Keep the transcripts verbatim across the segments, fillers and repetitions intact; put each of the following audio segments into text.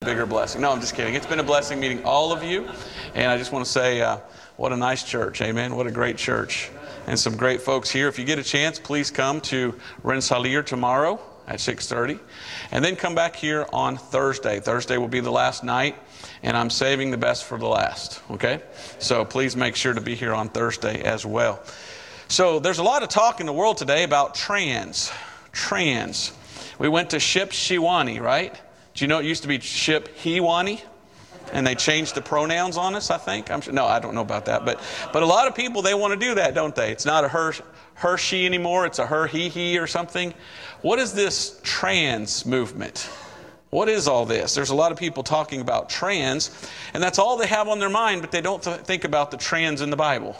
Bigger blessing. No, I'm just kidding. It's been a blessing meeting all of you. And I just want to say, uh, what a nice church. Amen. What a great church. And some great folks here. If you get a chance, please come to Rensselaer tomorrow at six thirty. And then come back here on Thursday. Thursday will be the last night. And I'm saving the best for the last. Okay? So please make sure to be here on Thursday as well. So there's a lot of talk in the world today about trans. Trans. We went to Ship Shiwani, right? Do you know it used to be Ship Hewani? And they changed the pronouns on us, I think. I'm sure, no, I don't know about that. But but a lot of people, they want to do that, don't they? It's not a her, her, she anymore. It's a her, he, he or something. What is this trans movement? What is all this? There's a lot of people talking about trans, and that's all they have on their mind, but they don't th- think about the trans in the Bible.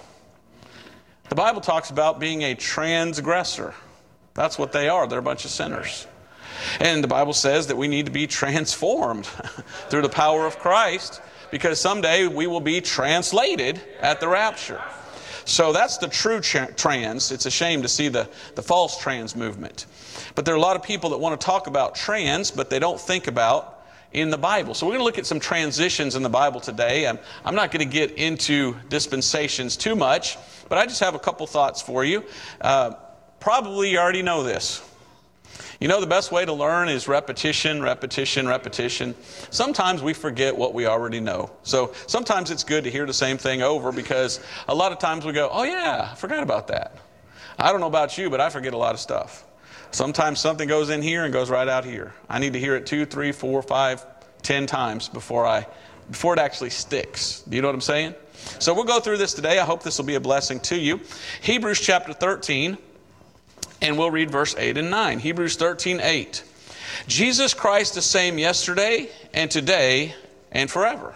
The Bible talks about being a transgressor. That's what they are. They're a bunch of sinners. And the Bible says that we need to be transformed through the power of Christ, because someday we will be translated at the rapture. So that's the true tra- trans. It's a shame to see the, the false trans movement. But there are a lot of people that want to talk about trans, but they don't think about in the Bible. So we're going to look at some transitions in the Bible today. I'm, I'm not going to get into dispensations too much, but I just have a couple thoughts for you. Uh, probably you already know this. You know, the best way to learn is repetition, repetition, repetition. Sometimes we forget what we already know. So sometimes it's good to hear the same thing over, because a lot of times we go, oh yeah, I forgot about that. I don't know about you, but I forget a lot of stuff. Sometimes something goes in here and goes right out here. I need to hear it two, three, four, five, ten times before I, before it actually sticks. Do you know what I'm saying? So we'll go through this today. I hope this will be a blessing to you. Hebrews chapter thirteen. And we'll read verse eight and nine. Hebrews thirteen, eight. Jesus Christ the same yesterday and today and forever.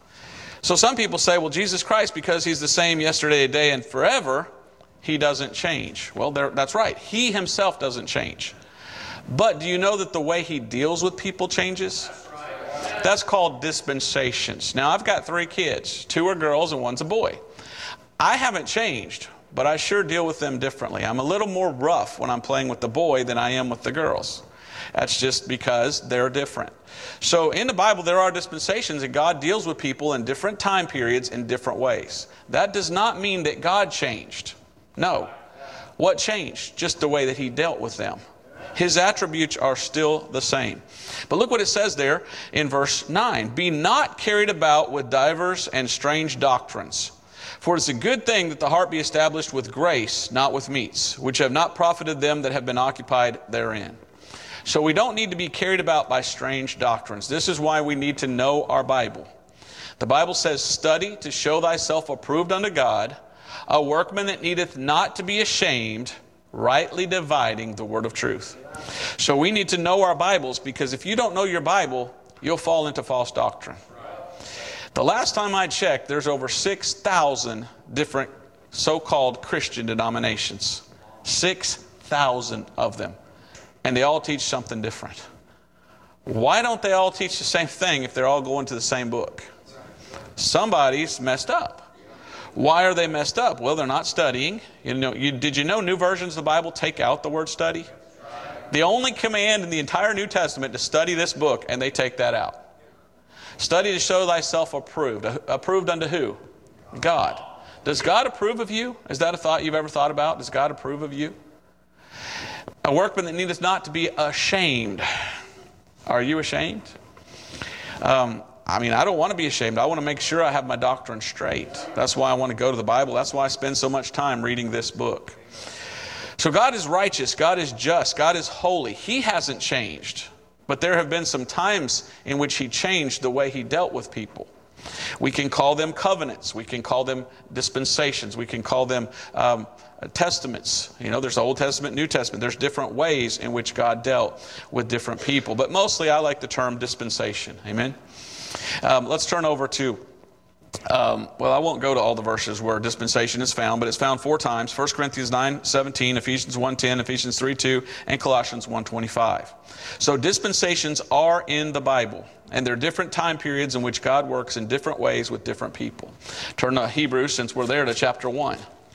So some people say, well, Jesus Christ, because he's the same yesterday, today, and forever, he doesn't change. Well, that's right. He himself doesn't change. But do you know that the way he deals with people changes? That's called dispensations. Now, I've got three kids. Two are girls and one's a boy. I haven't changed, but I sure deal with them differently. I'm a little more rough when I'm playing with the boy than I am with the girls. That's just because they're different. So in the Bible, there are dispensations, and God deals with people in different time periods in different ways. That does not mean that God changed. No. What changed? Just the way that he dealt with them. His attributes are still the same. But look what it says there in verse nine. Be not carried about with divers and strange doctrines. For it is a good thing that the heart be established with grace, not with meats, which have not profited them that have been occupied therein. So we don't need to be carried about by strange doctrines. This is why we need to know our Bible. The Bible says, study to show thyself approved unto God, a workman that needeth not to be ashamed, rightly dividing the word of truth. So we need to know our Bibles, because if you don't know your Bible, you'll fall into false doctrine. The last time I checked, there's over six thousand different so-called Christian denominations. six thousand of them. And they all teach something different. Why don't they all teach the same thing if they're all going to the same book? Somebody's messed up. Why are they messed up? Well, they're not studying. You know, you, did you know new versions of the Bible take out the word study? The only command in the entire New Testament to study this book, and they take that out. Study to show thyself approved. Approved unto who? God. Does God approve of you? Is that a thought you've ever thought about? Does God approve of you? A workman that needeth not to be ashamed. Are you ashamed? Um, I mean, I don't want to be ashamed. I want to make sure I have my doctrine straight. That's why I want to go to the Bible. That's why I spend so much time reading this book. So God is righteous. God is just. God is holy. He hasn't changed. But there have been some times in which he changed the way he dealt with people. We can call them covenants. We can call them dispensations. We can call them um, testaments. You know, there's Old Testament, New Testament. There's different ways in which God dealt with different people. But mostly I like the term dispensation. Amen? Um, let's turn over to, um, well, I won't go to all the verses where dispensation is found, but it's found four times. First Corinthians nine seventeen, Ephesians one ten, Ephesians three two, and Colossians one twenty-five. So dispensations are in the Bible, and there are different time periods in which God works in different ways with different people. Turn to Hebrews, since we're there, to chapter one.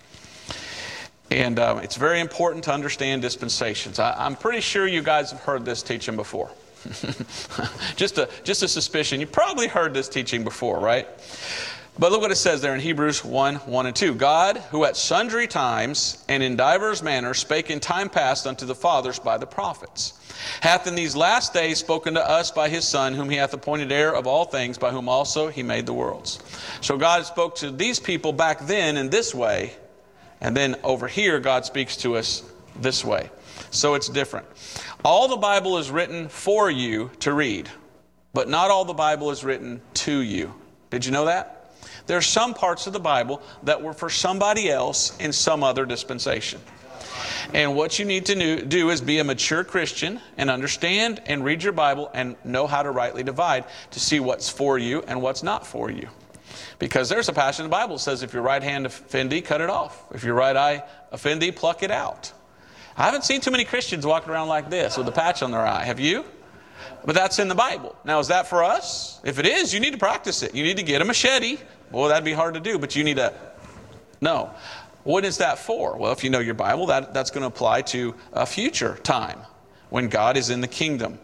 And um, it's very important to understand dispensations. I, I'm pretty sure you guys have heard this teaching before. just a just a suspicion. You probably heard this teaching before, right? But look what it says there in Hebrews one, one and two. God, who at sundry times and in divers manners spake in time past unto the fathers by the prophets, hath in these last days spoken to us by his Son, whom he hath appointed heir of all things, by whom also he made the worlds. So God spoke to these people back then in this way, and then over here God speaks to us this way. So it's different. All the Bible is written for you to read, but not all the Bible is written to you. Did you know that? There are some parts of the Bible that were for somebody else in some other dispensation. And what you need to do is be a mature Christian and understand and read your Bible and know how to rightly divide to see what's for you and what's not for you. Because there's a passage in the Bible that says if your right hand offend thee, cut it off. If your right eye offend thee, pluck it out. I haven't seen too many Christians walking around like this with a patch on their eye. Have you? But that's in the Bible. Now, is that for us? If it is, you need to practice it. You need to get a machete. Boy, that'd be hard to do, but you need to... No. What is that for? Well, if you know your Bible, that, that's going to apply to a future time when God is in the kingdom.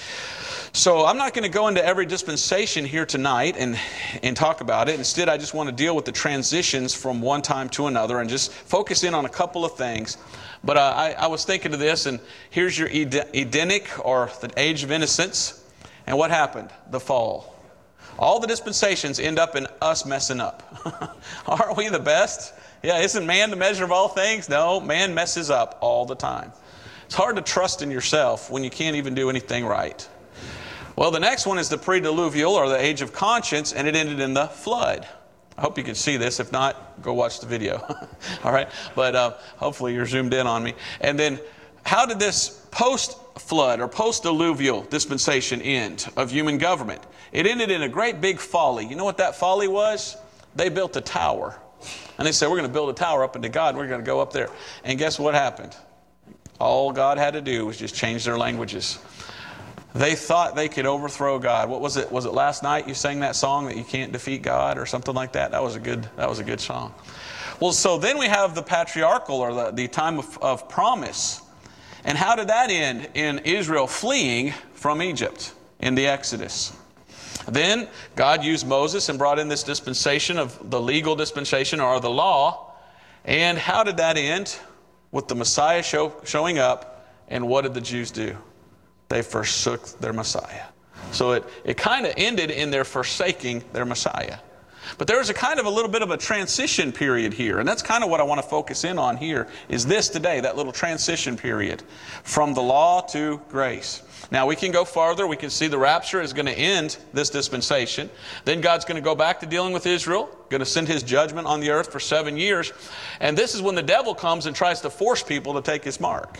So I'm not going to go into every dispensation here tonight and, and talk about it. Instead, I just want to deal with the transitions from one time to another and just focus in on a couple of things. But uh, I, I was thinking of this, and here's your Edenic, or the age of innocence. And what happened? The fall. All the dispensations end up in us messing up. Aren't we the best? Yeah, isn't man the measure of all things? No, man messes up all the time. It's hard to trust in yourself when you can't even do anything right. Well, the next one is the pre-diluvial, or the age of conscience, and it ended in the flood. I hope you can see this. If not, go watch the video. All right? But uh, hopefully you're zoomed in on me. And then, how did this post-flood or post-diluvial dispensation end of human government? It ended in a great big folly. You know what that folly was? They built a tower. And they said, we're going to build a tower up into God. We're going to go up there. And guess what happened? All God had to do was just change their languages. They thought they could overthrow God. What was it? Was it last night you sang that song that you can't defeat God or something like that? That was a good, that was a good song. Well, so then we have the patriarchal, or the, the time of, of promise. And how did that end? In Israel fleeing from Egypt in the Exodus. Then God used Moses and brought in this dispensation of the legal dispensation, or the law. And how did that end? With the Messiah show, showing up. And what did the Jews do? They forsook their Messiah. So it, it kind of ended in their forsaking their Messiah. But there's a kind of a little bit of a transition period here. And that's kind of what I want to focus in on here, is this today, that little transition period from the law to grace. Now, we can go farther. We can see the rapture is going to end this dispensation. Then God's going to go back to dealing with Israel, going to send his judgment on the earth for seven years. And this is when the devil comes and tries to force people to take his mark.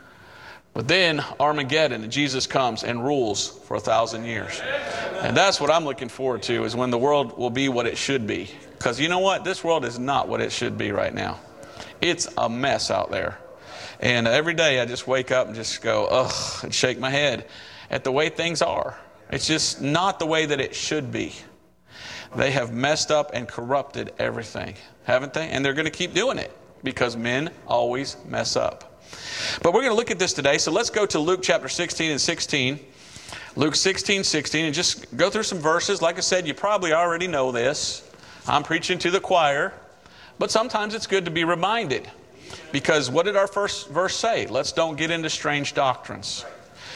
But then Armageddon, and Jesus comes and rules for a thousand years. And that's what I'm looking forward to, is when the world will be what it should be. Because you know what? This world is not what it should be right now. It's a mess out there. And every day I just wake up and just go, ugh, and shake my head at the way things are. It's just not the way that it should be. They have messed up and corrupted everything, haven't they? And they're going to keep doing it, because men always mess up. But we're going to look at this today. So let's go to Luke chapter sixteen and sixteen. Luke sixteen, sixteen, and just go through some verses. Like I said, you probably already know this. I'm preaching to the choir. But sometimes it's good to be reminded. Because what did our first verse say? Let's don't get into strange doctrines.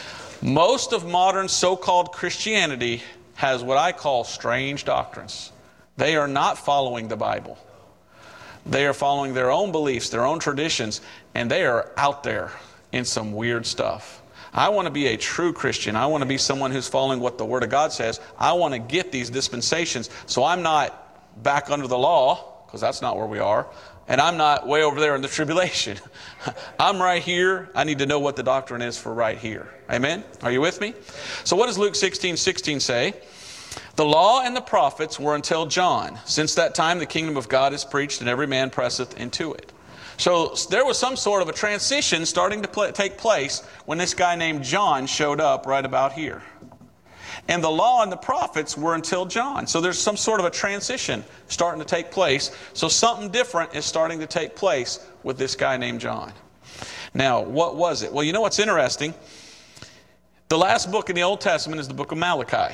Most of modern so-called Christianity has what I call strange doctrines. They are not following the Bible. They are following their own beliefs, their own traditions, and they are out there in some weird stuff. I want to be a true Christian. I want to be someone who's following what the Word of God says. I want to get these dispensations so I'm not back under the law, because that's not where we are, and I'm not way over there in the tribulation. I'm right here. I need to know what the doctrine is for right here. Amen? Are you with me? So what does Luke sixteen, sixteen say? The law and the prophets were until John. Since that time the kingdom of God is preached, and every man presseth into it. So there was some sort of a transition starting to play, take place when this guy named John showed up right about here. And the law and the prophets were until John. So there's some sort of a transition starting to take place. So something different is starting to take place with this guy named John. Now, what was it? Well, you know what's interesting? The last book in the Old Testament is the book of Malachi.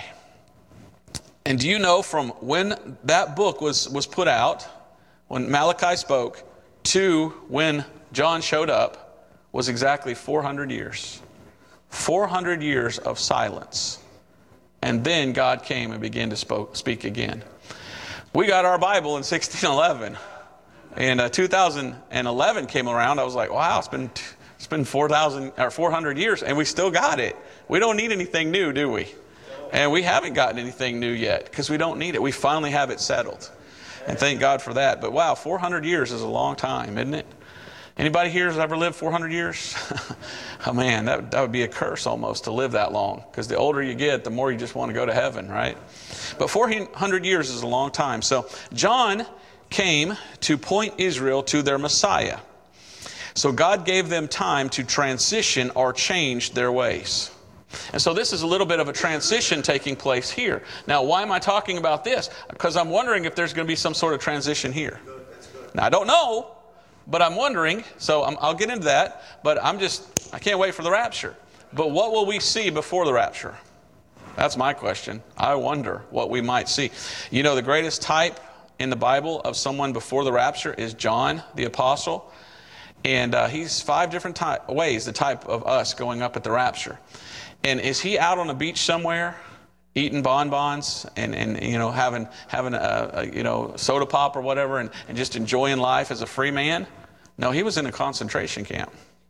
And do you know from when that book was, was put out, when Malachi spoke, to when John showed up, was exactly four hundred years. four hundred years of silence. And then God came and began to spoke, speak again. We got our Bible in sixteen eleven. And uh, two thousand eleven came around. I was like, wow, it's been it's been four thousand or four hundred years, and we still got it. We don't need anything new, do we? And we haven't gotten anything new yet because we don't need it. We finally have it settled. And thank God for that. But wow, four hundred years is a long time, isn't it? Anybody here has ever lived four hundred years? Oh man, that, that would be a curse almost to live that long. Because the older you get, the more you just want to go to heaven, right? But four hundred years is a long time. So John came to point Israel to their Messiah. So God gave them time to transition or change their ways. And so this is a little bit of a transition taking place here. Now, why am I talking about this? Because I'm wondering if there's going to be some sort of transition here. Now, I don't know, but I'm wondering. So I'm, I'll get into that. But I'm just, I can't wait for the rapture. But what will we see before the rapture? That's my question. I wonder what we might see. You know, the greatest type in the Bible of someone before the rapture is John the Apostle. And uh, he's five different ty- ways, the type of us going up at the rapture. And is he out on a beach somewhere eating bonbons and, and you know, having having a, a you know soda pop or whatever and, and just enjoying life as a free man? No, he was in a concentration camp.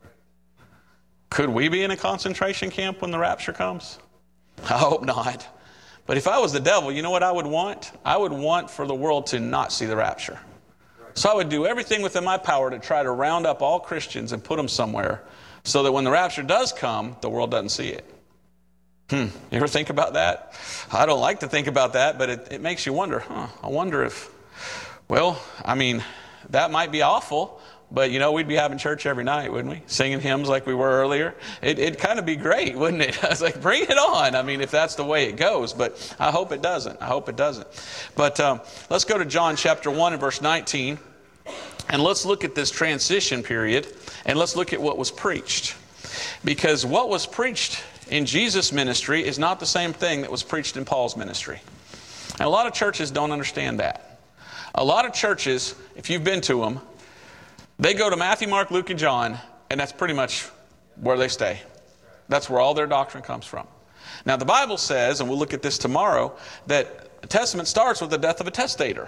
Could we be in a concentration camp when the rapture comes? I hope not. But if I was the devil, you know what I would want? I would want for the world to not see the rapture. So I would do everything within my power to try to round up all Christians and put them somewhere so that when the rapture does come, the world doesn't see it. Hmm. You ever think about that? I don't like to think about that, but it, it makes you wonder, huh, I wonder if, well, I mean, that might be awful, but you know, we'd be having church every night, wouldn't we? Singing hymns like we were earlier. It, it'd kind of be great, wouldn't it? I was like, bring it on. I mean, if that's the way it goes, but I hope it doesn't. I hope it doesn't. But um, let's go to John chapter one and verse nineteen, and let's look at this transition period, and let's look at what was preached. Because what was preached in Jesus' ministry is not the same thing that was preached in Paul's ministry. And a lot of churches don't understand that. A lot of churches, if you've been to them, they go to Matthew, Mark, Luke, and John, and that's pretty much where they stay. That's where all their doctrine comes from. Now, the Bible says, and we'll look at this tomorrow, that the Testament starts with the death of a testator.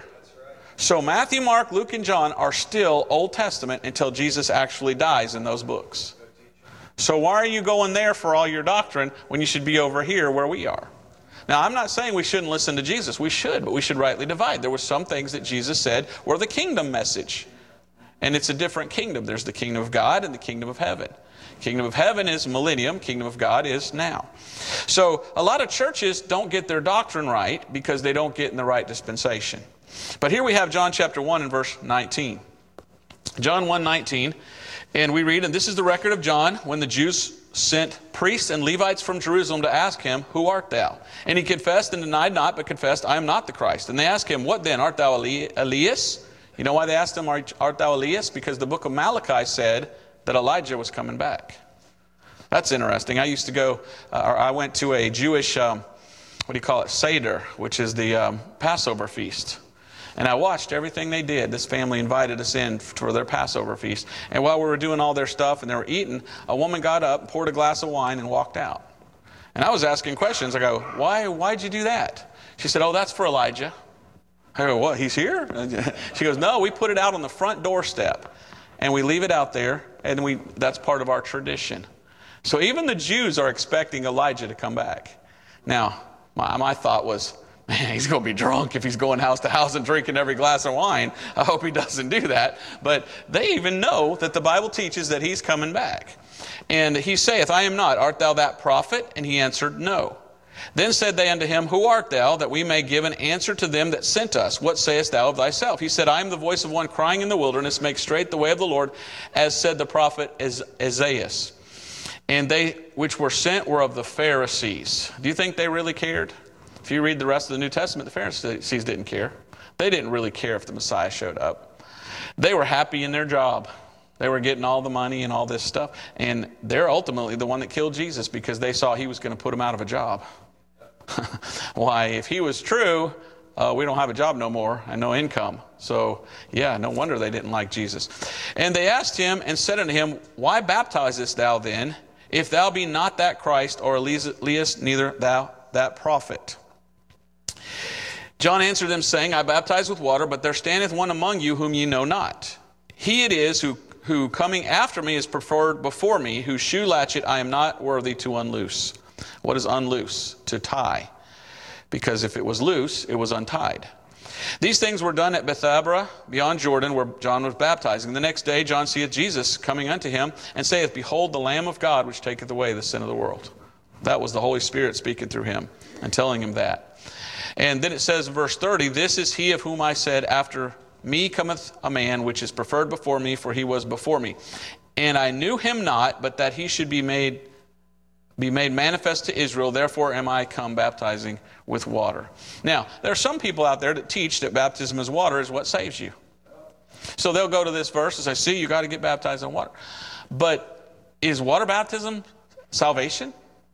So Matthew, Mark, Luke, and John are still Old Testament until Jesus actually dies in those books. So why are you going there for all your doctrine when you should be over here where we are? Now, I'm not saying we shouldn't listen to Jesus. We should, but we should rightly divide. There were some things that Jesus said were the kingdom message. And it's a different kingdom. There's the kingdom of God and the kingdom of heaven. Kingdom of heaven is millennium. Kingdom of God is now. So a lot of churches don't get their doctrine right because they don't get in the right dispensation. But here we have John chapter one and verse nineteen. John one nineteen. And we read, and this is the record of John when the Jews sent priests and Levites from Jerusalem to ask him, who art thou? And he confessed and denied not, but confessed, I am not the Christ. And they asked him, what then? Art thou Elias? You know why they asked him, art, art thou Elias? Because the book of Malachi said that Elijah was coming back. That's interesting. I used to go, uh, or I went to a Jewish, um, what do you call it, Seder, which is the um, Passover feast. And I watched everything they did. This family invited us in for their Passover feast. And while we were doing all their stuff and they were eating, a woman got up, poured a glass of wine, and walked out. And I was asking questions. I go, why, why'd you do that? She said, oh, that's for Elijah. I go, what, he's here? She goes, no, we put it out on the front doorstep. And we leave it out there, and we that's part of our tradition. So even the Jews are expecting Elijah to come back. Now, my, my thought was, man, he's going to be drunk if he's going house to house and drinking every glass of wine. I hope he doesn't do that. But they even know that the Bible teaches that he's coming back. And he saith, I am not. Art thou that prophet? And he answered, no. Then said they unto him, who art thou, that we may give an answer to them that sent us? What sayest thou of thyself? He said, I am the voice of one crying in the wilderness, make straight the way of the Lord, as said the prophet Isaiah. And they which were sent were of the Pharisees. Do you think they really cared? If you read the rest of the New Testament, the Pharisees didn't care. They didn't really care if the Messiah showed up. They were happy in their job. They were getting all the money and all this stuff. And they're ultimately the one that killed Jesus because they saw he was going to put them out of a job. Why, if he was true, uh, we don't have a job no more and no income. So, yeah, no wonder they didn't like Jesus. And they asked him and said unto him, Why baptizest thou then, if thou be not that Christ, or Elias, neither thou that prophet? John answered them, saying, I baptize with water, but there standeth one among you whom ye know not. He it is who who coming after me is preferred before me, whose shoe latchet I am not worthy to unloose. What is unloose? To tie. Because if it was loose, it was untied. These things were done at Bethabara, beyond Jordan, where John was baptizing. The next day John seeth Jesus coming unto him, and saith, Behold the Lamb of God, which taketh away the sin of the world. That was the Holy Spirit speaking through him and telling him that. And then it says in verse thirty, This is he of whom I said, After me cometh a man which is preferred before me, for he was before me. And I knew him not, but that he should be made be made manifest to Israel. Therefore am I come baptizing with water. Now, there are some people out there that teach that baptism as water is what saves you. So they'll go to this verse and say, see, you got to get baptized in water. But is water baptism salvation?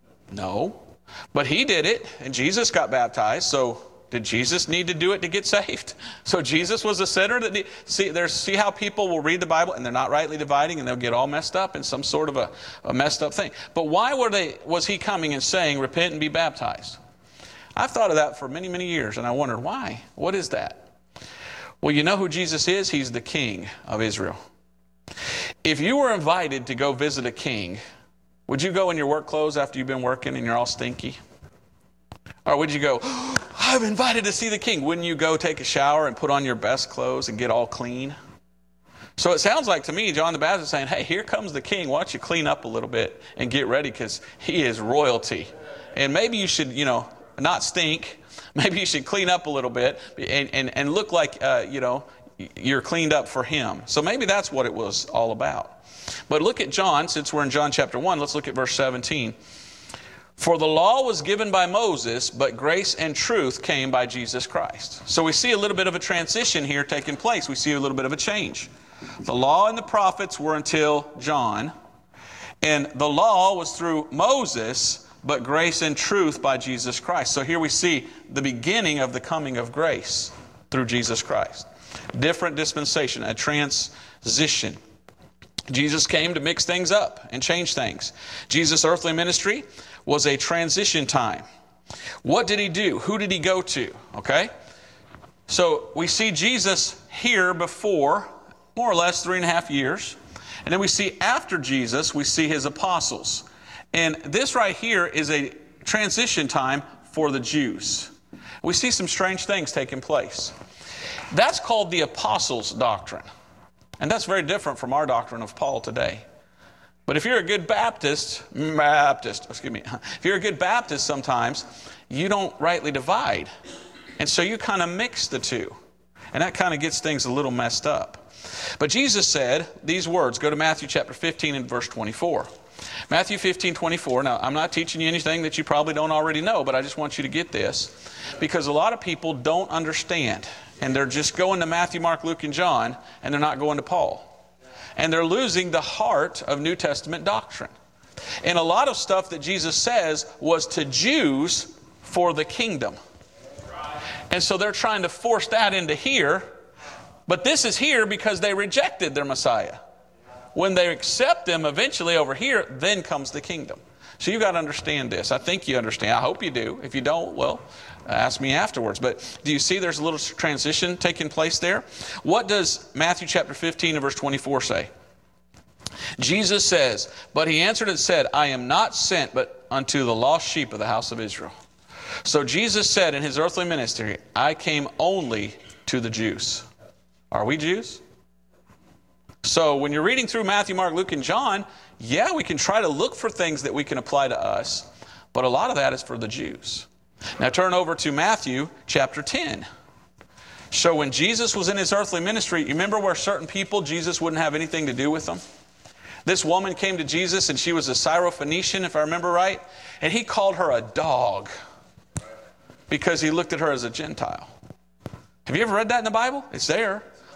No. But he did it, and Jesus got baptized, so did Jesus need to do it to get saved? So Jesus was a sinner that need, see there's see how people will read the Bible and they're not rightly dividing and they'll get all messed up in some sort of a, a messed up thing. But why were they was he coming and saying, repent and be baptized? I've thought of that for many, many years, and I wondered why. What is that? Well, you know who Jesus is? He's the King of Israel. If you were invited to go visit a king, would you go in your work clothes after you've been working and you're all stinky? Or would you go, oh, I'm invited to see the king? Wouldn't you go take a shower and put on your best clothes and get all clean? So it sounds like to me, John the Baptist is saying, hey, here comes the king. Why don't you clean up a little bit and get ready, because he is royalty. And maybe you should, you know, not stink. Maybe you should clean up a little bit and, and, and look like, uh, you know, you're cleaned up for him. So maybe that's what it was all about. But look at John, since we're in John chapter one, let's look at verse seventeen. For the law was given by Moses, but grace and truth came by Jesus Christ. So we see a little bit of a transition here taking place. We see a little bit of a change. The law and the prophets were until John. And the law was through Moses, but grace and truth by Jesus Christ. So here we see the beginning of the coming of grace through Jesus Christ. Different dispensation, a transition. Jesus came to mix things up and change things. Jesus' earthly ministry was a transition time. What did he do? Who did he go to? Okay? So we see Jesus here before, more or less, three and a half years. And then we see after Jesus, we see his apostles. And this right here is a transition time for the Jews. We see some strange things taking place. That's called the apostles' doctrine. And that's very different from our doctrine of Paul today. But if you're a good Baptist, Baptist, excuse me, if you're a good Baptist sometimes, you don't rightly divide. And so you kind of mix the two. And that kind of gets things a little messed up. But Jesus said these words. Go to Matthew chapter fifteen and verse twenty-four. Matthew fifteen, twenty-four. Now, I'm not teaching you anything that you probably don't already know, but I just want you to get this. Because a lot of people don't understand. And they're just going to Matthew, Mark, Luke, and John, and they're not going to Paul. And they're losing the heart of New Testament doctrine. And a lot of stuff that Jesus says was to Jews for the kingdom. And so they're trying to force that into here. But this is here because they rejected their Messiah. When they accept them eventually over here, then comes the kingdom. So you've got to understand this. I think you understand. I hope you do. If you don't, well, ask me afterwards. But do you see there's a little transition taking place there? What does Matthew chapter fifteen and verse twenty-four say? Jesus says, but he answered and said, I am not sent but unto the lost sheep of the house of Israel. So Jesus said in his earthly ministry, I came only to the Jews. Are we Jews? So when you're reading through Matthew, Mark, Luke, and John, yeah, we can try to look for things that we can apply to us, but a lot of that is for the Jews. Now turn over to Matthew chapter ten. So when Jesus was in his earthly ministry, you remember where certain people, Jesus wouldn't have anything to do with them? This woman came to Jesus and she was a Syrophoenician, if I remember right, and he called her a dog because he looked at her as a Gentile. Have you ever read that in the Bible? It's there.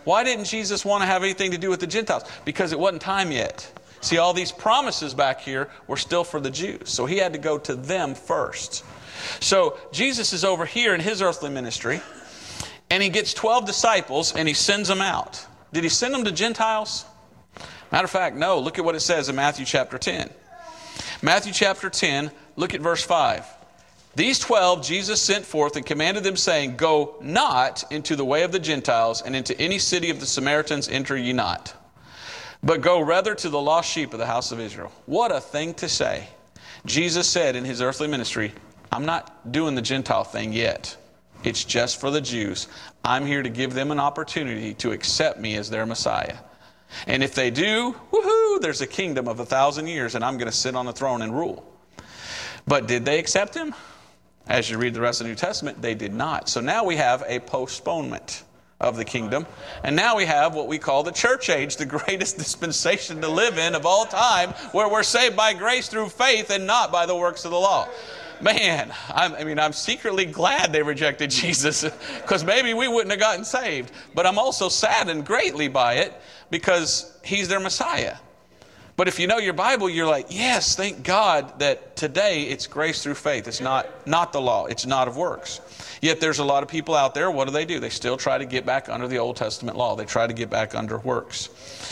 Why didn't Jesus want to have anything to do with the Gentiles? Because it wasn't time yet. See, all these promises back here were still for the Jews. So he had to go to them first. So Jesus is over here in his earthly ministry, and he gets twelve disciples and he sends them out. Did he send them to Gentiles? Matter of fact, no. Look at what it says in Matthew chapter ten. Matthew chapter ten, look at verse five. These twelve Jesus sent forth and commanded them, saying, Go not into the way of the Gentiles, and into any city of the Samaritans enter ye not, but go rather to the lost sheep of the house of Israel. What a thing to say. Jesus said in his earthly ministry, I'm not doing the Gentile thing yet. It's just for the Jews. I'm here to give them an opportunity to accept me as their Messiah. And if they do, woohoo, there's a kingdom of a thousand years, and I'm going to sit on the throne and rule. But did they accept him? As you read the rest of the New Testament, they did not. So now we have a postponement of the kingdom. And now we have what we call the church age, the greatest dispensation to live in of all time, where we're saved by grace through faith and not by the works of the law. Man, I'm, I mean, I'm secretly glad they rejected Jesus, because maybe we wouldn't have gotten saved. But I'm also saddened greatly by it, because he's their Messiah. But if you know your Bible, you're like, yes, thank God that today it's grace through faith. It's not, not the law. It's not of works. Yet there's a lot of people out there, what do they do? They still try to get back under the Old Testament law. They try to get back under works.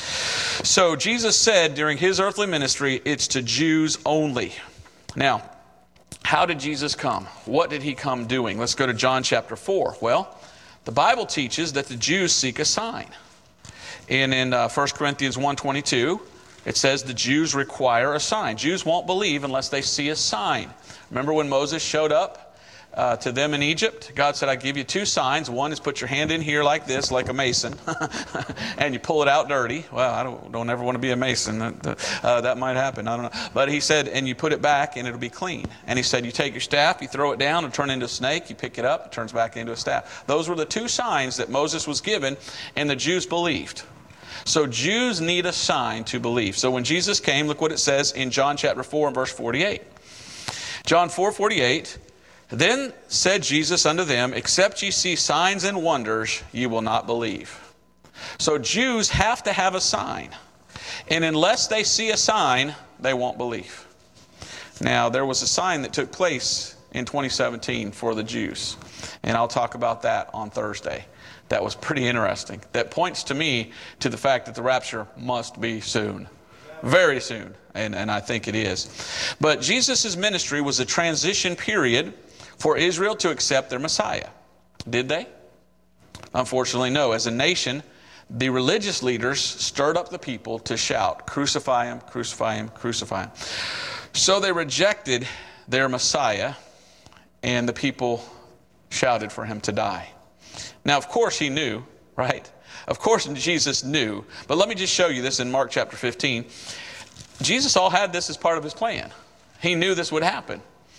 So Jesus said during his earthly ministry, it's to Jews only. Now, how did Jesus come? What did he come doing? Let's go to John chapter four. Well, the Bible teaches that the Jews seek a sign. And in uh, First Corinthians one twenty-two, it says the Jews require a sign. Jews won't believe unless they see a sign. Remember when Moses showed up uh, to them in Egypt? God said, I give you two signs. One is put your hand in here like this, like a mason, and you pull it out dirty. Well, I don't, don't ever want to be a mason. Uh, that might happen. I don't know. But he said, and you put it back and it'll be clean. And he said, you take your staff, you throw it down, it'll turn into a snake. You pick it up, it turns back into a staff. Those were the two signs that Moses was given, and the Jews believed. So Jews need a sign to believe. So when Jesus came, look what it says in John chapter four and verse forty-eight. John four forty-eight, then said Jesus unto them, except ye see signs and wonders, ye will not believe. So Jews have to have a sign. And unless they see a sign, they won't believe. Now, there was a sign that took place in twenty seventeen for the Jews. And I'll talk about that on Thursday. That was pretty interesting. That points to me to the fact that the rapture must be soon. Very soon. And, and I think it is. But Jesus' ministry was a transition period for Israel to accept their Messiah. Did they? Unfortunately, no. As a nation, the religious leaders stirred up the people to shout, crucify him, crucify him, crucify him. So they rejected their Messiah, and the people shouted for him to die. Now, of course, he knew, right? Of course, Jesus knew. But let me just show you this in Mark chapter fifteen. Jesus all had this as part of his plan. He knew this would happen.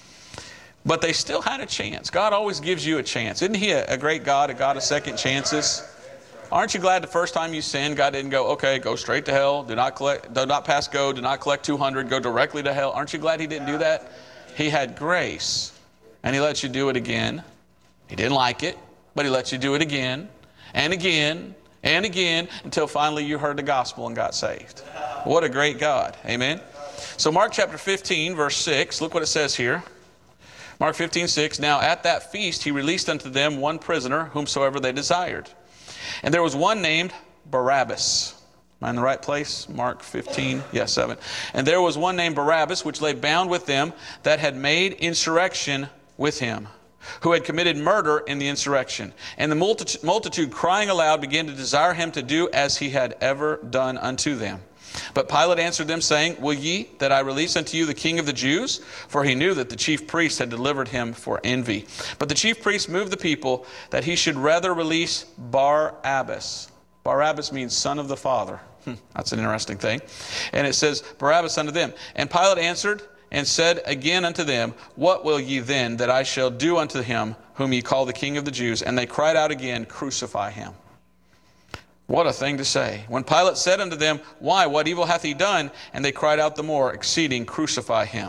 But they still had a chance. God always gives you a chance. Isn't he a, a great God, a God of second chances? Aren't you glad the first time you sinned, God didn't go, okay, go straight to hell, do not collect, do not pass go, do not collect two hundred, go directly to hell? Aren't you glad he didn't do that? He had grace, and he lets you do it again. He didn't like it, but he lets you do it again and again and again until finally you heard the gospel and got saved. What a great God. Amen. So Mark chapter fifteen, verse six, look what it says here. Mark fifteen, six, now at that feast he released unto them one prisoner, whomsoever they desired. And there was one named Barabbas. Am I in the right place? Mark fifteen, yes, seven. And there was one named Barabbas, which lay bound with them that had made insurrection with him, who had committed murder in the insurrection. And the multitude, multitude crying aloud began to desire him to do as he had ever done unto them. But Pilate answered them, saying, will ye that I release unto you the King of the Jews? For he knew that the chief priests had delivered him for envy. But the chief priests moved the people that he should rather release Barabbas. Barabbas means son of the father. Hmm, that's an interesting thing. And it says, Barabbas unto them. And Pilate answered and said again unto them, what will ye then that I shall do unto him whom ye call the King of the Jews? And they cried out again, crucify him. What a thing to say. When Pilate said unto them, why, what evil hath he done? And they cried out the more, exceeding, crucify him.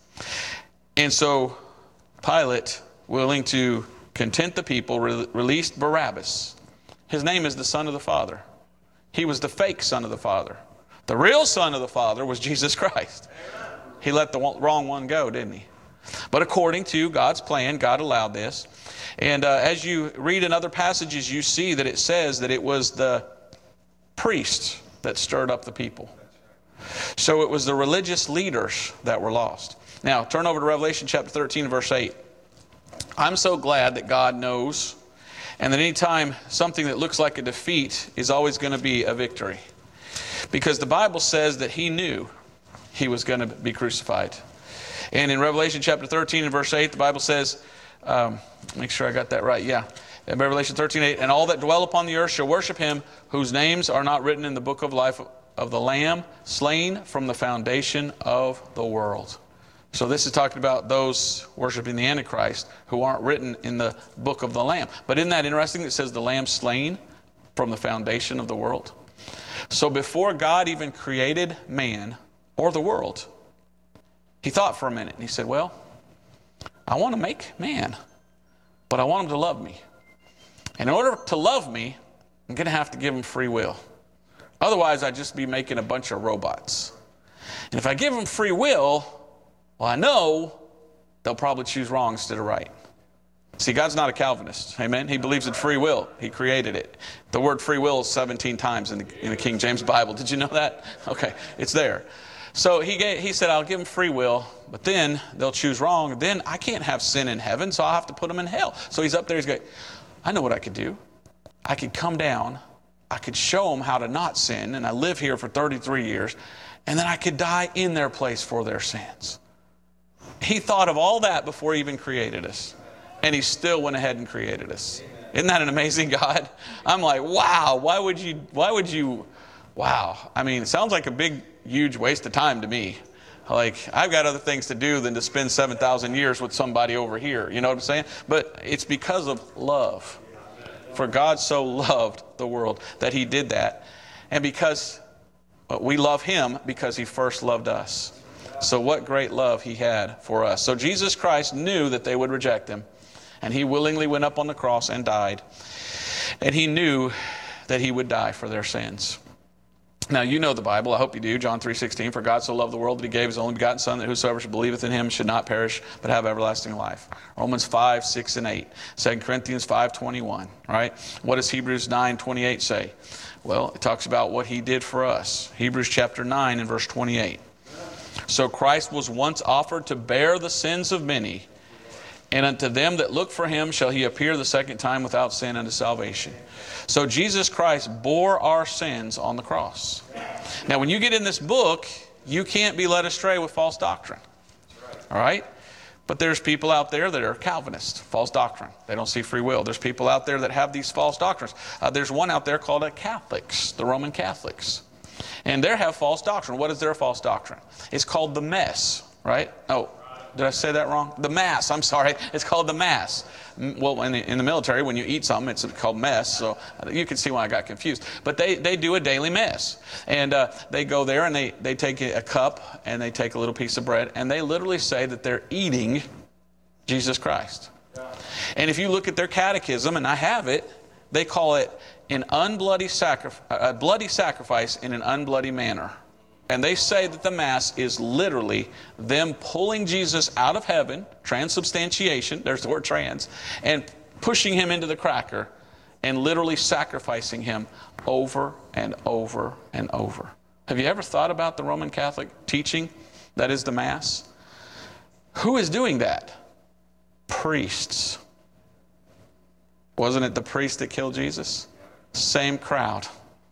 And so Pilate, willing to content the people, re- released Barabbas, His name is the Son of the Father. He was the fake Son of the Father. The real Son of the Father was Jesus Christ. He let the wrong one go, didn't he? But according to God's plan, God allowed this. And uh, as you read in other passages, you see that it says that it was the priests that stirred up the people. So it was the religious leaders that were lost. Now, turn over to Revelation chapter thirteen, verse eight. I'm so glad that God knows, and that any time something that looks like a defeat is always going to be a victory. Because the Bible says that He knew He was going to be crucified. And in Revelation chapter thirteen and verse eight, the Bible says, um, make sure I got that right, yeah. In Revelation thirteen eight, and all that dwell upon the earth shall worship Him, whose names are not written in the book of life of the Lamb, slain from the foundation of the world. So this is talking about those worshiping the Antichrist who aren't written in the book of the Lamb. But isn't that interesting? It says the Lamb slain from the foundation of the world. So before God even created man or the world, He thought for a minute and He said, well, I want to make man, but I want him to love me. And in order to love me, I'm going to have to give him free will. Otherwise, I'd just be making a bunch of robots. And if I give him free will, well, I know they'll probably choose wrong instead of right. See, God's not a Calvinist. Amen? He believes in free will. He created it. The word free will is seventeen times in the, in the King James Bible. Did you know that? Okay, it's there. So he gave, he said, I'll give them free will, but then they'll choose wrong. Then I can't have sin in heaven, so I'll have to put them in hell. So he's up there, he's going, I know what I could do. I could come down, I could show them how to not sin, and I live here for thirty-three years, and then I could die in their place for their sins. He thought of all that before He even created us, and He still went ahead and created us. Isn't that an amazing God? I'm like, wow, why would you, why would you, wow. I mean, it sounds like a big, huge waste of time to me. Like, I've got other things to do than to spend seven thousand years with somebody over here. You know what I'm saying? But it's because of love. For God so loved the world that He did that. And because we love Him because He first loved us. So what great love He had for us. So Jesus Christ knew that they would reject Him. And He willingly went up on the cross and died. And He knew that He would die for their sins. Now, you know the Bible. I hope you do. John three sixteen, for God so loved the world that He gave His only begotten Son, that whosoever should believeth in Him should not perish, but have everlasting life. Romans five, six, and eight. Second Corinthians five, twenty-one. Right? What does Hebrews nine, twenty-eight say? Well, it talks about what He did for us. Hebrews chapter nine and verse twenty-eight. So Christ was once offered to bear the sins of many, and unto them that look for Him shall He appear the second time without sin unto salvation. So Jesus Christ bore our sins on the cross. Now, when you get in this book, you can't be led astray with false doctrine. All right? But there's people out there that are Calvinists, false doctrine. They don't see free will. There's people out there that have these false doctrines. Uh, there's one out there called a Catholics, the Roman Catholics. And they have false doctrine. What is their false doctrine? It's called the mess, right? Oh, did I say that wrong? The Mass, I'm sorry. It's called the Mass. Well, in the, in the military, when you eat something, it's called mess. So you can see why I got confused. But they, they do a daily mess. And uh, they go there and they, they take a cup and they take a little piece of bread. And they literally say that they're eating Jesus Christ. And if you look at their catechism, and I have it, they call it an unbloody sacrifice, a bloody sacrifice in an unbloody manner. And they say that the Mass is literally them pulling Jesus out of heaven, transubstantiation, there's the word trans, and pushing Him into the cracker and literally sacrificing Him over and over and over. Have you ever thought about the Roman Catholic teaching that is the Mass? Who is doing that? Priests. Wasn't it the priest that killed Jesus? Same crowd.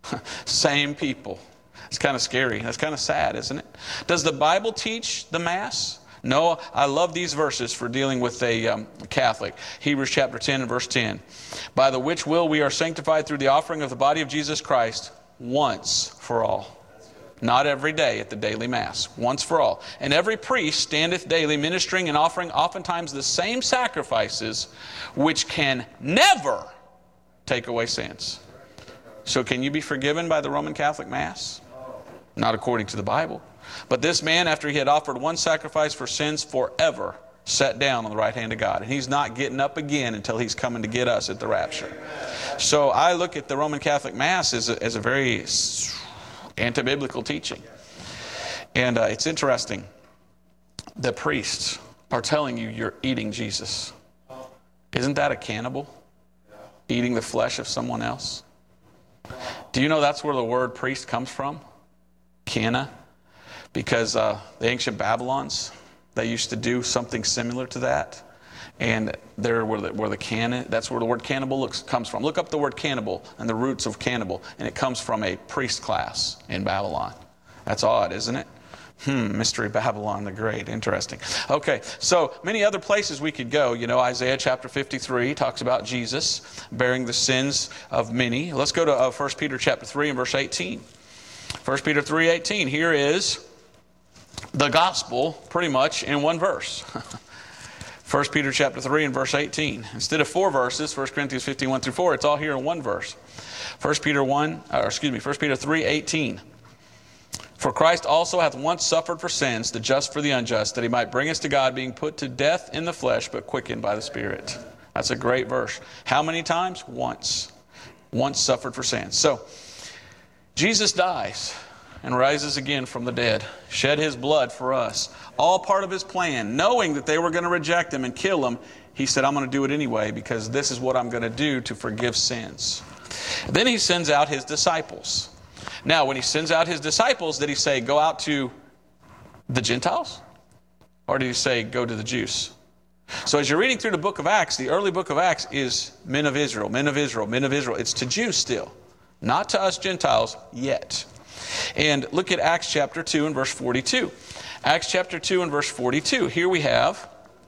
Same people. It's kind of scary. That's kind of sad, isn't it? Does the Bible teach the Mass? No, I love these verses for dealing with a um, Catholic. Hebrews chapter ten and verse ten. By the which will we are sanctified through the offering of the body of Jesus Christ once for all. Not every day at the daily Mass. Once for all. And every priest standeth daily ministering and offering oftentimes the same sacrifices which can never take away sins. So can you be forgiven by the Roman Catholic Mass? Not according to the Bible. But this man, after he had offered one sacrifice for sins forever, sat down on the right hand of God. And he's not getting up again until he's coming to get us at the rapture. So I look at the Roman Catholic Mass as a, as a very anti-biblical teaching. And uh, it's interesting. The priests are telling you you're eating Jesus. Isn't that a cannibal? Eating the flesh of someone else? Do you know that's where the word priest comes from? Canna. Because uh, the ancient Babylons, they used to do something similar to that. And there where the, where the canna, that's where the word cannibal looks, comes from. Look up the word cannibal and the roots of cannibal. And it comes from a priest class in Babylon. That's odd, isn't it? Hmm, Mystery Babylon the Great. Interesting. Okay, so many other places we could go. You know, Isaiah chapter fifty-three talks about Jesus bearing the sins of many. Let's go to uh, First Peter chapter three and verse eighteen. First Peter three eighteen. Here is the gospel pretty much in one verse. First Peter chapter three and verse eighteen. Instead of four verses, First Corinthians fifteen, one through four, it's all here in one verse. First Peter one, or excuse me, First Peter three eighteen. For Christ also hath once suffered for sins, the just for the unjust, that he might bring us to God, being put to death in the flesh, but quickened by the Spirit. That's a great verse. How many times? Once. Once suffered for sins. So, Jesus dies and rises again from the dead, shed his blood for us. All part of his plan. Knowing that they were going to reject him and kill him, he said, I'm going to do it anyway because this is what I'm going to do to forgive sins. Then he sends out his disciples. Now, when he sends out his disciples, did he say, go out to the Gentiles? Or did he say, go to the Jews? So as you're reading through the book of Acts, the early book of Acts is men of Israel, men of Israel, men of Israel. It's to Jews still, not to us Gentiles yet. And look at Acts chapter two and verse forty-two. Acts chapter two and verse forty-two. Here we have